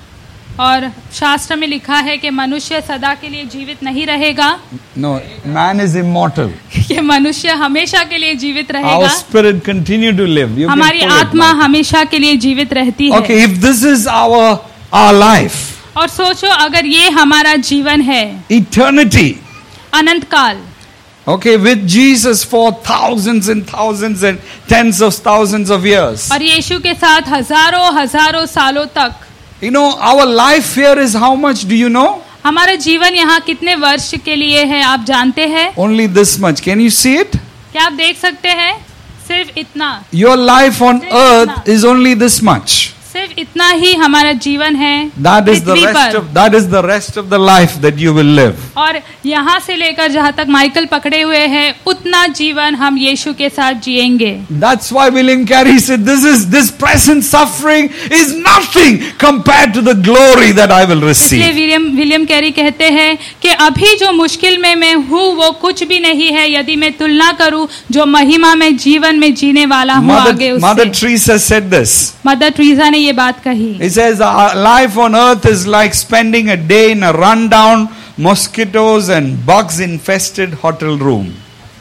और शास्त्र में लिखा है कि मनुष्य सदा के लिए जीवित नहीं रहेगा, No, man is immortal. कि मनुष्य हमेशा के लिए जीवित Our रहेगा, spirit continue to live. You can हमारी pull it, आत्मा Michael. हमेशा के लिए जीवित रहती है। Okay, if this is our our life, और सोचो अगर ये हमारा जीवन है, eternity. अनंत काल, Okay, with Jesus for thousands and thousands and tens of thousands of years. और यीशु के साथ हजारों हजारों सालों तक, You know, our life here is how much, do you know? हमारा जीवन यहाँ कितने वर्ष के लिए है आप जानते हैं? Only this much. Can you see it? क्या आप देख सकते हैं? सिर्फ इतना, Your life on earth is only this much. सिर्फ इतना ही हमारा जीवन है That is the Prithvi rest पर। of that is the rest of the life that you will live. और यहाँ से लेकर जहाँ तक माइकल पकड़े हुए हैं उतना जीवन हम यीशु के साथ जिएंगे। That's why William Carey said, "This is this present suffering is nothing compared to the glory that I will इसलिए receive." विलियम विलियम कैरी कहते हैं कि अभी जो मुश्किल में मैं हूँ वो कुछ भी नहीं है यदि मैं तुलना करूँ जो महिमा में जीवन में जीने वाला हूँ आगे Mother, Mother उससे। Teresa said this. Mother Teresa ने ये बात कही। He says, "Our life on earth is like spending a day in a rundown, mosquitoes and bugs infested hotel room."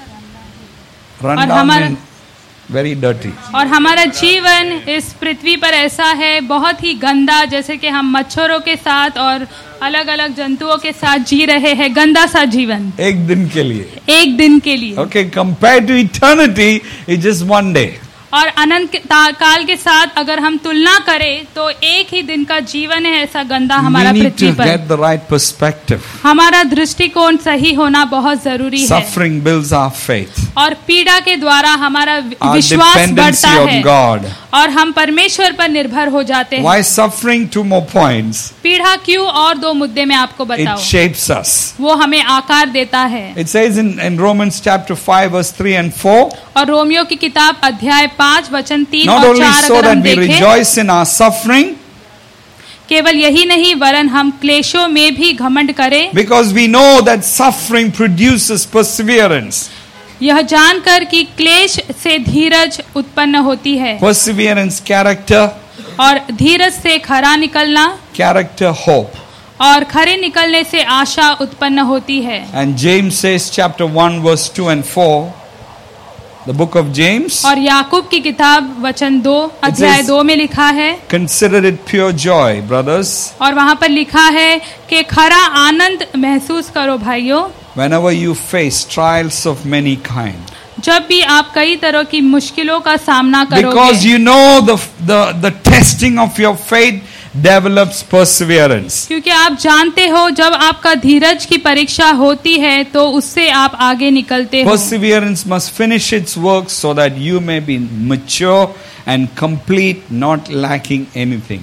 Rundown हमारा- means very dirty. और हमारा जीवन इस पृथ्वी पर ऐसा है बहुत ही गंदा, जैसे कि हम मच्छरों के साथ और अलग अलग जंतुओं के साथ जी रहे हैं, गंदा सा जीवन एक दिन के लिए. एक दिन के लिए। Okay, compared to eternity, it's just one day. और अनंत ता- काल के साथ अगर हम तुलना करें तो एक ही दिन का जीवन है ऐसा गंदा हमारा We need पृथ्वी to पर। get the right perspective. हमारा दृष्टिकोण सही होना बहुत जरूरी है Suffering builds our faith, और पीड़ा के द्वारा हमारा our विश्वास dependency बढ़ता on है God. और हम परमेश्वर पर निर्भर हो जाते हैं। Why suffering? Two more points. पीड़ा क्यों? और दो मुद्दे मैं आपको It बताऊं। shapes us. वो हमें आकार देता है। It says in, in Romans chapter five, verse three and four. और रोमियो की किताब अध्याय पाँच वचन तीन Not और only चार so अगर हम that we देखें, rejoice in our suffering, केवल यही नहीं वरन हम क्लेशों में भी घमंड करें, because we know that suffering produces perseverance. यह जानकर कि क्लेश से धीरज उत्पन्न होती है Perseverance, character, और धीरज से खरा निकलना character, hope. और खरे निकलने से आशा उत्पन्न होती है। And James says, chapter one, verse two and four, the book of James, और याकूब की किताब वचन दो अध्याय says- दो में लिखा है, consider it pure joy, brothers, और वहां पर लिखा है कि खरा आनंद महसूस करो भाइयों, whenever you face trials of many kind. जब भी आप कई तरह की मुश्किलों का सामना Because करोगे, you know the, the, the testing of your faith develops perseverance. क्योंकि आप जानते हो जब आपका धीरज की परीक्षा होती है तो उससे आप आगे निकलते हो। Perseverance must finish its work so that you may be mature and complete, not lacking anything.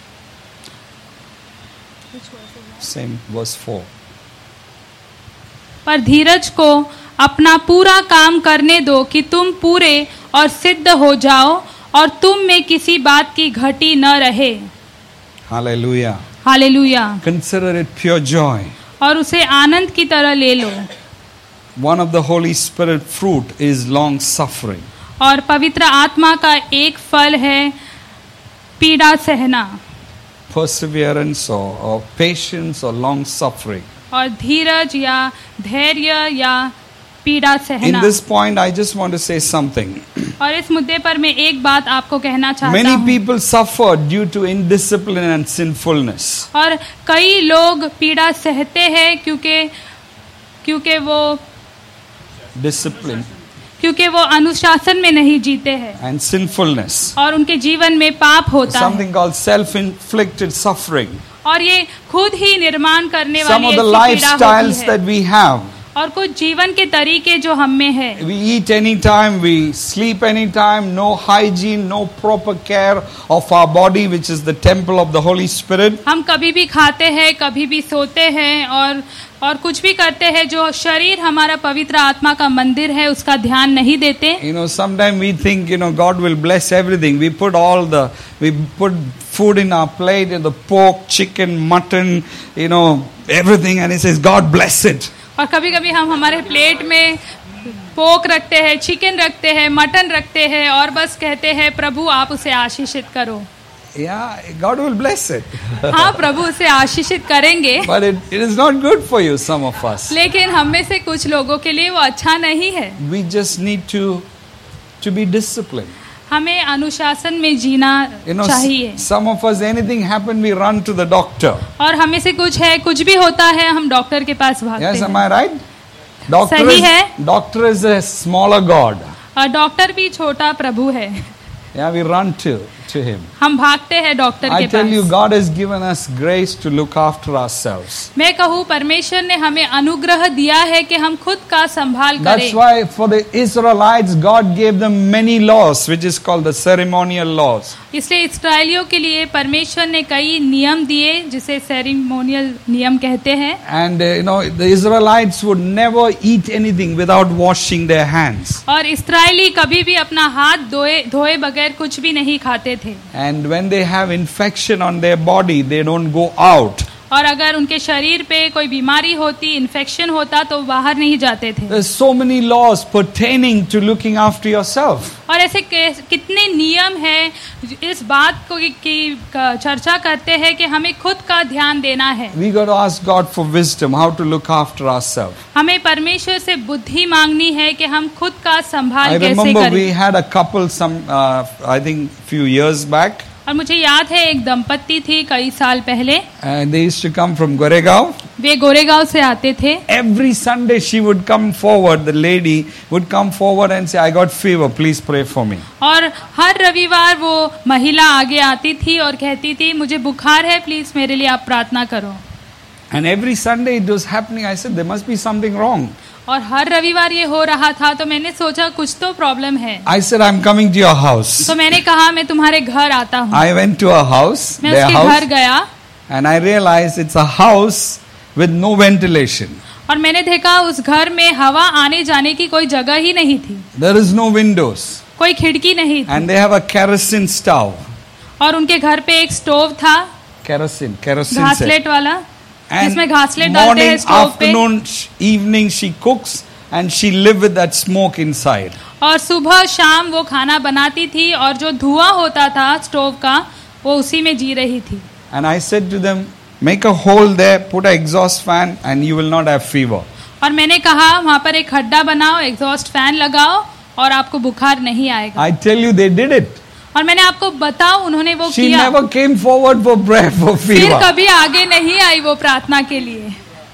Same verse four. पर धीरज को अपना पूरा काम करने दो कि तुम पूरे और सिद्ध हो जाओ और तुम में किसी बात की घटी न रहे। Hallelujah. Hallelujah. Consider it pure joy. और उसे आनंद की तरह ले लो। One of the Holy Spirit fruit is long suffering. और पवित्र आत्मा का एक फल है पीड़ा सहना। perseverance or, or patience or long suffering. और धीरज या धैर्य या पीड़ा In सहना। this point, I just want to say something. और इस मुद्दे पर मैं एक बात आपको कहना चाहता Many हूँ। people suffer due to indiscipline and sinfulness. और कई लोग पीड़ा सहते हैं क्योंकि क्योंकि वो Discipline क्योंकि वो अनुशासन में नहीं जीते हैं and sinfulness. और उनके जीवन में पाप होता है Something called self-inflicted suffering. और ये खुद ही निर्माण करने Some वाली of the ऐसी पीड़ा lifestyles होती है। that we have. और कुछ जीवन के तरीके जो हम में है, We eat anytime, we sleep anytime, no hygiene, no proper care of our body, which is the temple of the Holy Spirit. हम कभी भी खाते हैं, कभी भी सोते हैं और और कुछ भी करते हैं जो शरीर हमारा पवित्र आत्मा का मंदिर है उसका ध्यान नहीं देते। You know, sometimes we think, you know, God will bless everything. We put all the, we put food in our plate, you know, the pork, chicken, mutton, you know, everything, and He says, God bless it. और कभी कभी हम हमारे plate में पोक रखते हैं, chicken रखते हैं, मटन रखते हैं और बस कहते हैं प्रभु आप उसे आशीषित करो। Yeah, God will bless it. हाँ, प्रभु उसे आशीषित करेंगे। But it, it is not good for you, some of us. लेकिन हम में से कुछ लोगों के लिए वो अच्छा नहीं है। We just need to, to be disciplined. हमें अनुशासन में जीना You know, चाहिए। s- some of us, anything happen, we run to the doctor. और हमें से कुछ है, कुछ भी होता है हम डॉक्टर के पास भागते Yes, am हैं। I right? Doctor सही is, है। doctor is a smaller God. और डॉक्टर भी छोटा प्रभु है। Yeah, we run to, to Him. हम भागते हैं डॉक्टर I के tell you, पास। God has given us grace to look after ourselves. मैं कहूँ परमेश्वर ने हमें अनुग्रह दिया है कि हम खुद का संभाल That's करें। why for the Israelites, God gave them many laws, which is called the ceremonial laws. इसलिए इस्राएलियों के लिए परमेश्वर ने कई नियम दिए जिसे सेरेमोनियल नियम कहते हैं। And uh, you know, the Israelites would never eat anything without washing their hands. और इस्राएली कभी भी अपना हाथ धोए धोए बगैर कुछ भी नहीं खाते थे। And when they have infection on their body, they don't go out. और अगर उनके शरीर पे कोई बीमारी होती, इन्फेक्शन होता तो बाहर नहीं जाते थे। There's so many laws pertaining to looking after yourself. और ऐसे के- कितने नियम हैं इस बात को की, की चर्चा करते हैं कि हमें खुद का ध्यान देना है। We got to ask God for wisdom, how to look after ourselves. हमें परमेश्वर से बुद्धि मांगनी है कि हम खुद का I संभाल कैसे remember करें। we had a couple some, uh, I think few years back. और मुझे याद है एक दंपत्ति थी कई साल पहले, And they used to come from Goregaon. वे गोरेगांव से आते थे। Every Sunday she would come forward, the lady would come forward and say, I got fever, please pray for me. और हर रविवार वो महिला आगे आती थी और कहती थी मुझे बुखार है, प्लीज मेरे लिए आप प्रार्थना करो। And every Sunday it was happening. I said, there must be something wrong. और हर रविवार ये हो रहा था तो मैंने सोचा कुछ तो प्रॉब्लम है। I said, I'm coming to your house. तो मैंने कहा मैं तुम्हारे घर आता हूँ। I went to a house, मैं their उसके घर house, गया and I realized it's a house with no ventilation. और मैंने देखा उस घर में हवा आने जाने की कोई जगह ही नहीं थी, There is no windows. कोई खिड़की नहीं थी। And they have a kerosene stove. और उनके घर पे एक स्टोव था, Kerosene, kerosene set. घासलेट वाला, And जिसमें घासलेट डालते morning, हैं स्टोव पे। afternoon, sh- evening she cooks and she live with that smoke inside. और सुबह शाम वो खाना बनाती थी और जो धुआं होता था स्टोव का वो उसी में जी रही थी। And I said to them, make a hole there, put an exhaust fan and you will not have fever. और मैंने कहा वहाँ पर एक खड्डा बनाओ, एग्जॉस्ट फैन लगाओ और आपको बुखार नहीं आएगा। I tell you, they did it. और मैंने आपको बताऊं उन्होंने वो She किया। never came forward for prayer for फिर fever. कभी आगे नहीं आई वो प्रार्थना के लिए।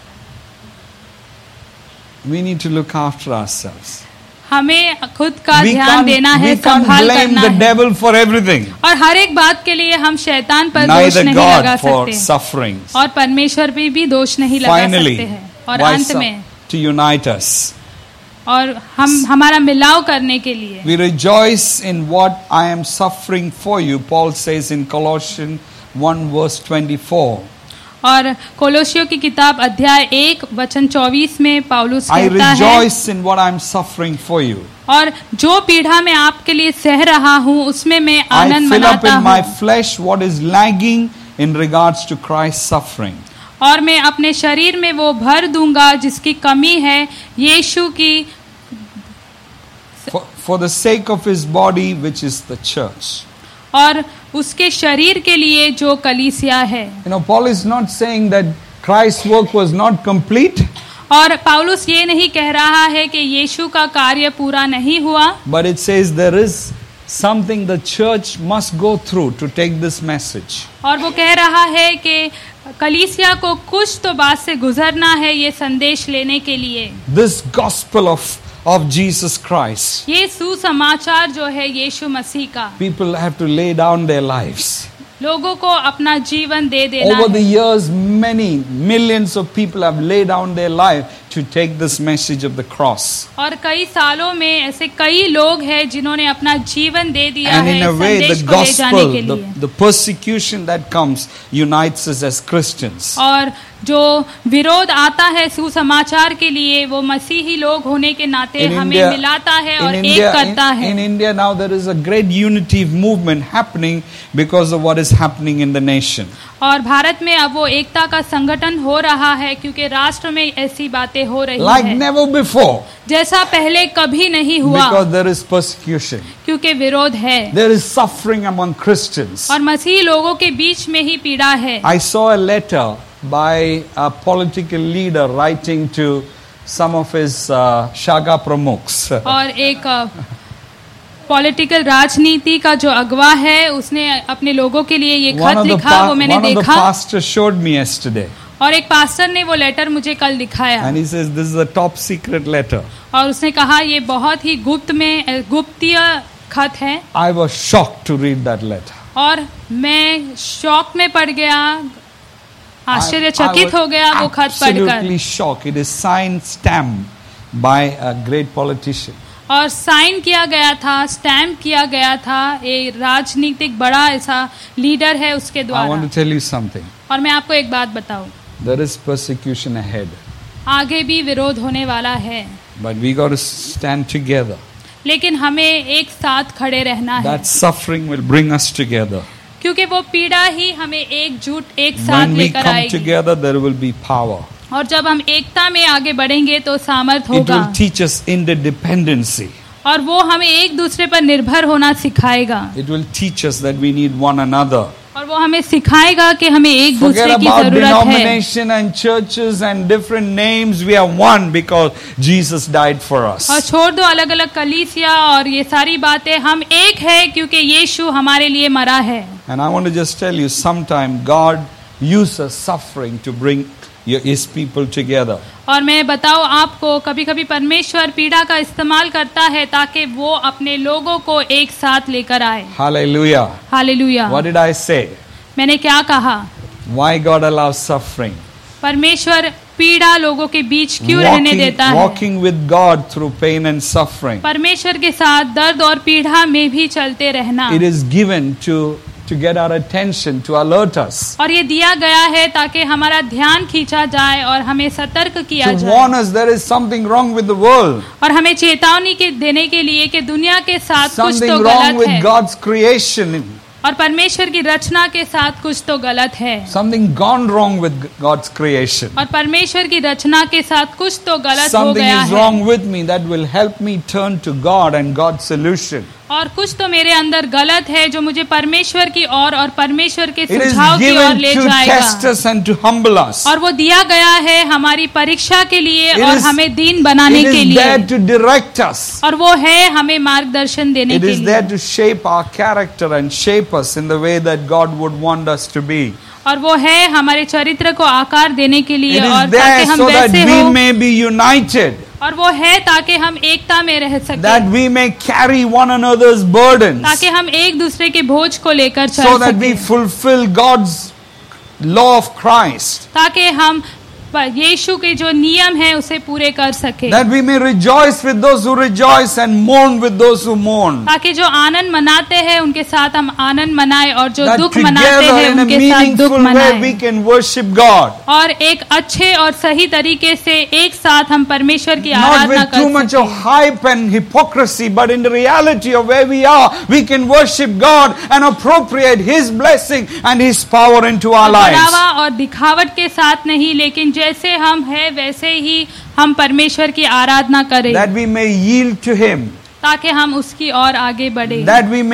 We need to look after ourselves. हमें खुद का We ध्यान can't, देना है, we can't संभाल blame करना the है। devil for everything. और हर एक बात के लिए हम शैतान पर दोष Neither नहीं लगा God for सकते sufferings. और परमेश्वर पे भी दोष नहीं लगा Finally, सकते हैं। और why अंत su- में to unite us. और हम हमारा मिलाव करने के लिए We rejoice in what I am suffering for you, Paul says in Colossians one verse twenty-four. और कोलोसियों की किताब अध्याय एक वचन चौबीस में पौलुस I कहता है rejoice in what I am suffering for you. और जो पीड़ा मैं आपके लिए सह रहा हूँ उसमें मैं I आनंद fill up मनाता in my हूँ flesh what is lagging in regards to Christ's suffering. और मैं अपने शरीर में वो भर दूंगा जिसकी कमी है यीशु की For, for the sake of his body, which is the church. और उसके शरीर के लिए जो कलीसिया है। You know, Paul is not saying that Christ's work was not complete, और पौलुस ये नहीं कह रहा है कि यीशु का कार्य पूरा नहीं हुआ, but it says there is something the church must go through to take this message. और वो कह रहा है कि कलीसिया को कुछ तो बात से गुजरना है ये संदेश लेने के लिए। This gospel of of Jesus Christ. ये सुसमाचार जो है यीशु मसीह का, People have to lay down their lives. लोगों को अपना जीवन दे देना Over the है। years, many millions of people have laid down their life to take this message of the cross. और कई सालों में ऐसे कई लोग हैं जिन्होंने अपना जीवन दे दिया And है in a way, the संदेश को ले जाने के gospel, the, लिए। the persecution that comes unites us as Christians. और जो विरोध आता है सुसमाचार के लिए, वो मसीही लोग होने के नाते In हमें India- मिलाता है in और एक India, करता in, है। in India now there is a great unity movement happening because of what is happening in the nation. और भारत में अब वो एकता का संगठन हो रहा है क्योंकि राष्ट्र में ऐसी बातें हो रही Like है never before, जैसा पहले कभी नहीं हुआ, because there is persecution. क्योंकि विरोध है There is suffering among Christians. और मसीही लोगों के बीच में ही पीड़ा है। I saw a letter by a political leader writing to some of his uh, Shaga Pramukhs. और एक पॉलिटिकल राजनीति का जो अगवा है उसने अपने लोगों के लिए ये One खत of the लिखा, pa- वो मैंने one of the देखा। pastors showed me yesterday, और एक पास्टर ने वो लेटर मुझे कल दिखाया and he says this is a top secret letter. और उसने कहा ये बहुत ही गुप्त में गुप्तीय खत है। I was shocked to read that letter. और मैं शॉक में पड़ गया, I आश्चर्यचकित was हो गया वो खत पढ़कर। absolutely shocked. It is signed, stamped by a great politician. और साइन किया गया था, स्टैम्प किया गया था, एक राजनीतिक बड़ा ऐसा लीडर है उसके I want द्वारा। to tell you something. और मैं आपको एक बात बताऊं, There is persecution ahead, आगे भी विरोध होने वाला है, but we got to stand together. लेकिन हमें एक साथ खड़े रहना है, That suffering will bring us together. क्योंकि वो पीड़ा ही हमें एकजुट एक साथ When we लेकर come आएगी। together, there will be power. और जब हम एकता में आगे बढ़ेंगे तो सामर्थ It होगा, will teach us interdependency. और वो हमें एक दूसरे पर निर्भर होना सिखाएगा, It will teach us that we need one another. और वो हमें सिखाएगा कि हमें एक Forget दूसरे की about जरूरत है। denomination and churches and different names. We are one because Jesus died for us. और छोड़ दो अलग अलग कलीसिया और ये सारी बातें, हम एक है क्योंकि यीशु हमारे लिए मरा है। And I want to just tell you, sometime God uses suffering to bring your- His people together. और मैं बताऊं आपको, कभी कभी परमेश्वर पीड़ा का इस्तेमाल करता है ताकि वो अपने लोगों को एक साथ लेकर आए। Hallelujah. Hallelujah. What did I say? मैंने क्या कहा? Why God allows suffering? परमेश्वर पीड़ा लोगों के बीच क्यों रहने Walking, देता है? walking with God through pain and suffering. परमेश्वर के साथ दर्द और पीड़ा में भी चलते रहना। It is given to to get our attention, to alert us, और ये दिया गया है ताकि हमारा ध्यान खींचा जाए और हमें सतर्क किया to जाए, warn us there is something wrong with the world, और हमें चेतावनी के देने के लिए कि दुनिया के साथ कुछ something तो wrong गलत with है, God's creation, और परमेश्वर की रचना के साथ कुछ तो गलत है, something gone wrong with God's creation. और परमेश्वर की रचना के साथ कुछ तो गलत हो Something गया is है, wrong with me that will help me turn to God and God's solution. और कुछ तो मेरे अंदर गलत है जो मुझे परमेश्वर की ओर और परमेश्वर के It is सुझाव की ओर given ले to जाएगा, test us and to humble us. और वो दिया गया है हमारी परीक्षा के लिए It और is- हमें दीन बनाने It के is लिए, there to direct us. और वो है हमें मार्गदर्शन देने It के is लिए, there to shape our character and shape us in the way that God would want us to be. और वो है हमारे चरित्र को आकार देने के लिए, It और is ताकि there हम so that वैसे we हो, may be united, और वो है ताकि हम एकता में रह सके, that we may carry one another's burdens, ताकि हम एक दूसरे के बोझ को लेकर चल so that we सके, fulfill God's law of Christ, ताकि हम यीशु के जो नियम है उसे पूरे कर सके, that we may rejoice with those who rejoice and mourn with those who mourn, ताकि जो आनंद मनाते हैं उनके साथ हम आनंद मनाएं, और जो that दुख मनाते together हैं in a उनके साथ दुख meaningful way we मनाएं, can worship God, और एक अच्छे और सही तरीके से एक साथ हम परमेश्वर की not आराधना with too कर much of सकें, hype and hypocrisy, but in the reality of where we are, we can worship God and appropriate His blessing and His power into our lives. बढ़ावा और दिखावट के साथ नहीं, लेकिन जैसे हम हैं वैसे ही हम परमेश्वर की आराधना करें, That we may yield to Him, ताकि हम उसकी ओर आगे बढ़े, that we may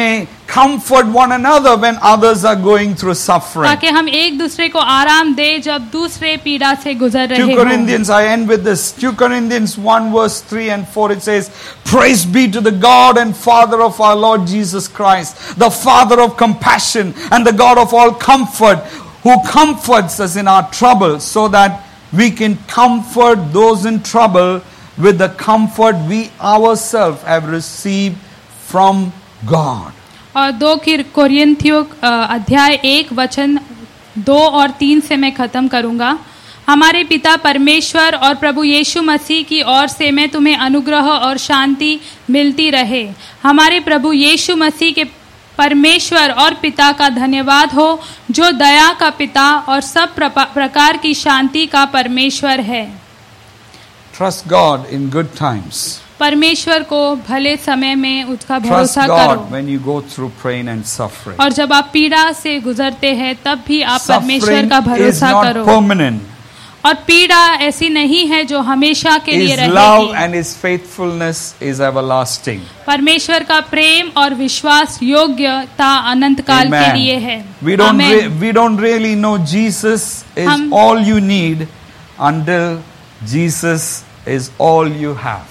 comfort one another when others are going through suffering. ताकि हम एक दूसरे को आराम दे जब दूसरे पीड़ा से गुजर रहे Second हों। Corinthians, I end with this. Second Corinthians one verse three and four, it says, Praise be to the God and Father of our Lord Jesus Christ, the Father of compassion and the God of all comfort, who comforts us in our trouble, so that we can comfort those in trouble with the comfort we ourselves have received from God. और दो कोरिन्थियों अध्याय एक वचन दो और तीन से मैं खत्म करूंगा। हमारे पिता परमेश्वर और प्रभु यीशु मसीह की ओर से मैं तुम्हें अनुग्रह और शांति मिलती रहे। हमारे प्रभु यीशु मसीह के परमेश्वर और पिता का धन्यवाद हो, जो दया का पिता और सब प्रकार की शांति का परमेश्वर है। Trust God in good times. परमेश्वर को भले समय में उसका Trust भरोसा God करो। when you go through pain and suffering. और जब आप पीड़ा से गुजरते हैं तब भी आप परमेश्वर Suffering का is भरोसा not करो। permanent. और पीड़ा ऐसी नहीं है जो हमेशा के लिए His love रहेगी। and His faithfulness is everlasting. परमेश्वर का प्रेम और विश्वास योग्यता अनंत काल के Amen. लिए है। We don't आमीन। re- we don't really know Jesus is हम- all you need until Jesus is all you have.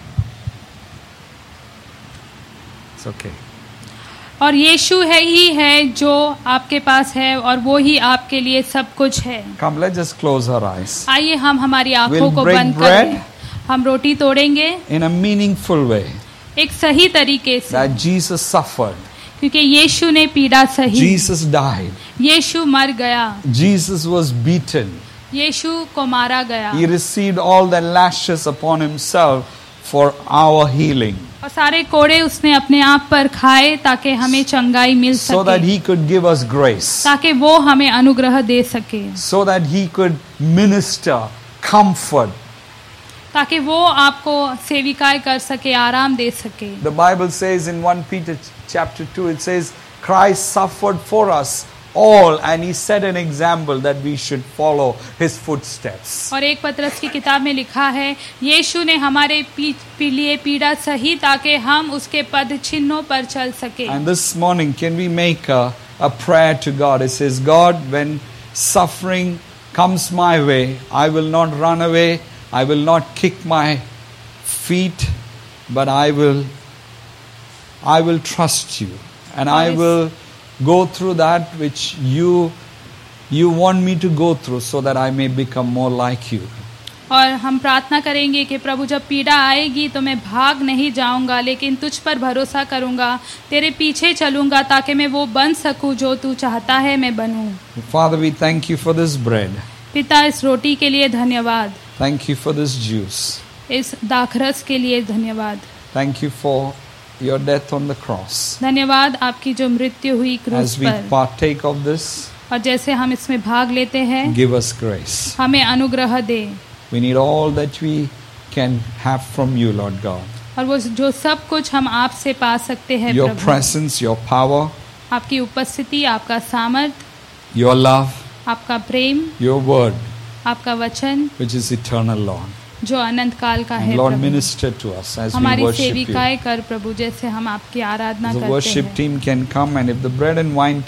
It's okay. और यीशु है ही है जो आपके पास है और वो ही आपके लिए सब कुछ है। Come, let's just close our eyes आइए हम हमारी आंखों We'll को break बंद bread. करें। हम रोटी तोड़ेंगे in a meaningful way. एक सही तरीके से, That Jesus suffered. क्योंकि यीशु ने पीड़ा सही। Jesus died. यीशु मर गया, Jesus was beaten. यीशु को मारा गया He received all the lashes upon himself for our healing. और सारे कोड़े उसने अपने आप पर खाए ताकि हमें चंगाई मिल So that सके, he could give us grace. ताकि वो हमें अनुग्रह दे सके, So that he could minister comfort. ताकि वो आपको सेविकाएं कर सके, आराम दे सके। The Bible says in First Peter chapter two, it says, Christ suffered for us all and he set an example that we should follow his footsteps. और एक पत्रस की किताब में लिखा है, यीशु ने हमारे पी, पी लिए पीड़ा सही ताकि हम उसके पद चिन्हों पर चल सके। And this morning, can we make a, a prayer to God? It says, God, when suffering comes my way, I will not run away, I will not kick my feet, but I will, I will trust you, and I will go through that which you, you want me to go through, so that I may become more like you. और हम प्रार्थना करेंगे कि प्रभु जब पीड़ा आएगी तो मैं भाग नहीं जाऊंगा, लेकिन तुझ पर भरोसा करूंगा, तेरे पीछे चलूंगा ताकि मैं वो बन सकूं जो तू चाहता है मैं बनूं। Father, we thank you for this bread. पिता, इस रोटी के लिए धन्यवाद, Thank you for this juice. इस दाखरस के लिए धन्यवाद, Thank you for your death on the cross. धन्यवाद आपकी जो मृत्यु हुई क्रूस As we पर। partake of this, और जैसे हम इसमें भाग लेते हैं, give us grace. हमें अनुग्रह दे। We need all that we can have from you, Lord God. और वो जो सब कुछ हम आपसे पा सकते हैं Your Prabhu, presence, your power, आपकी उपस्थिति, आपका सामर्थ, your love, आपका प्रेम, your word, आपका वचन which is eternal, Lord. जो अनंत काल का And है Lord, Prabhu. minister to us as we हमारी worship you. सेविकाएं कर प्रभु, जैसे हम आपकी आराधना The करते worship हैं। team can come, and if the bread and wine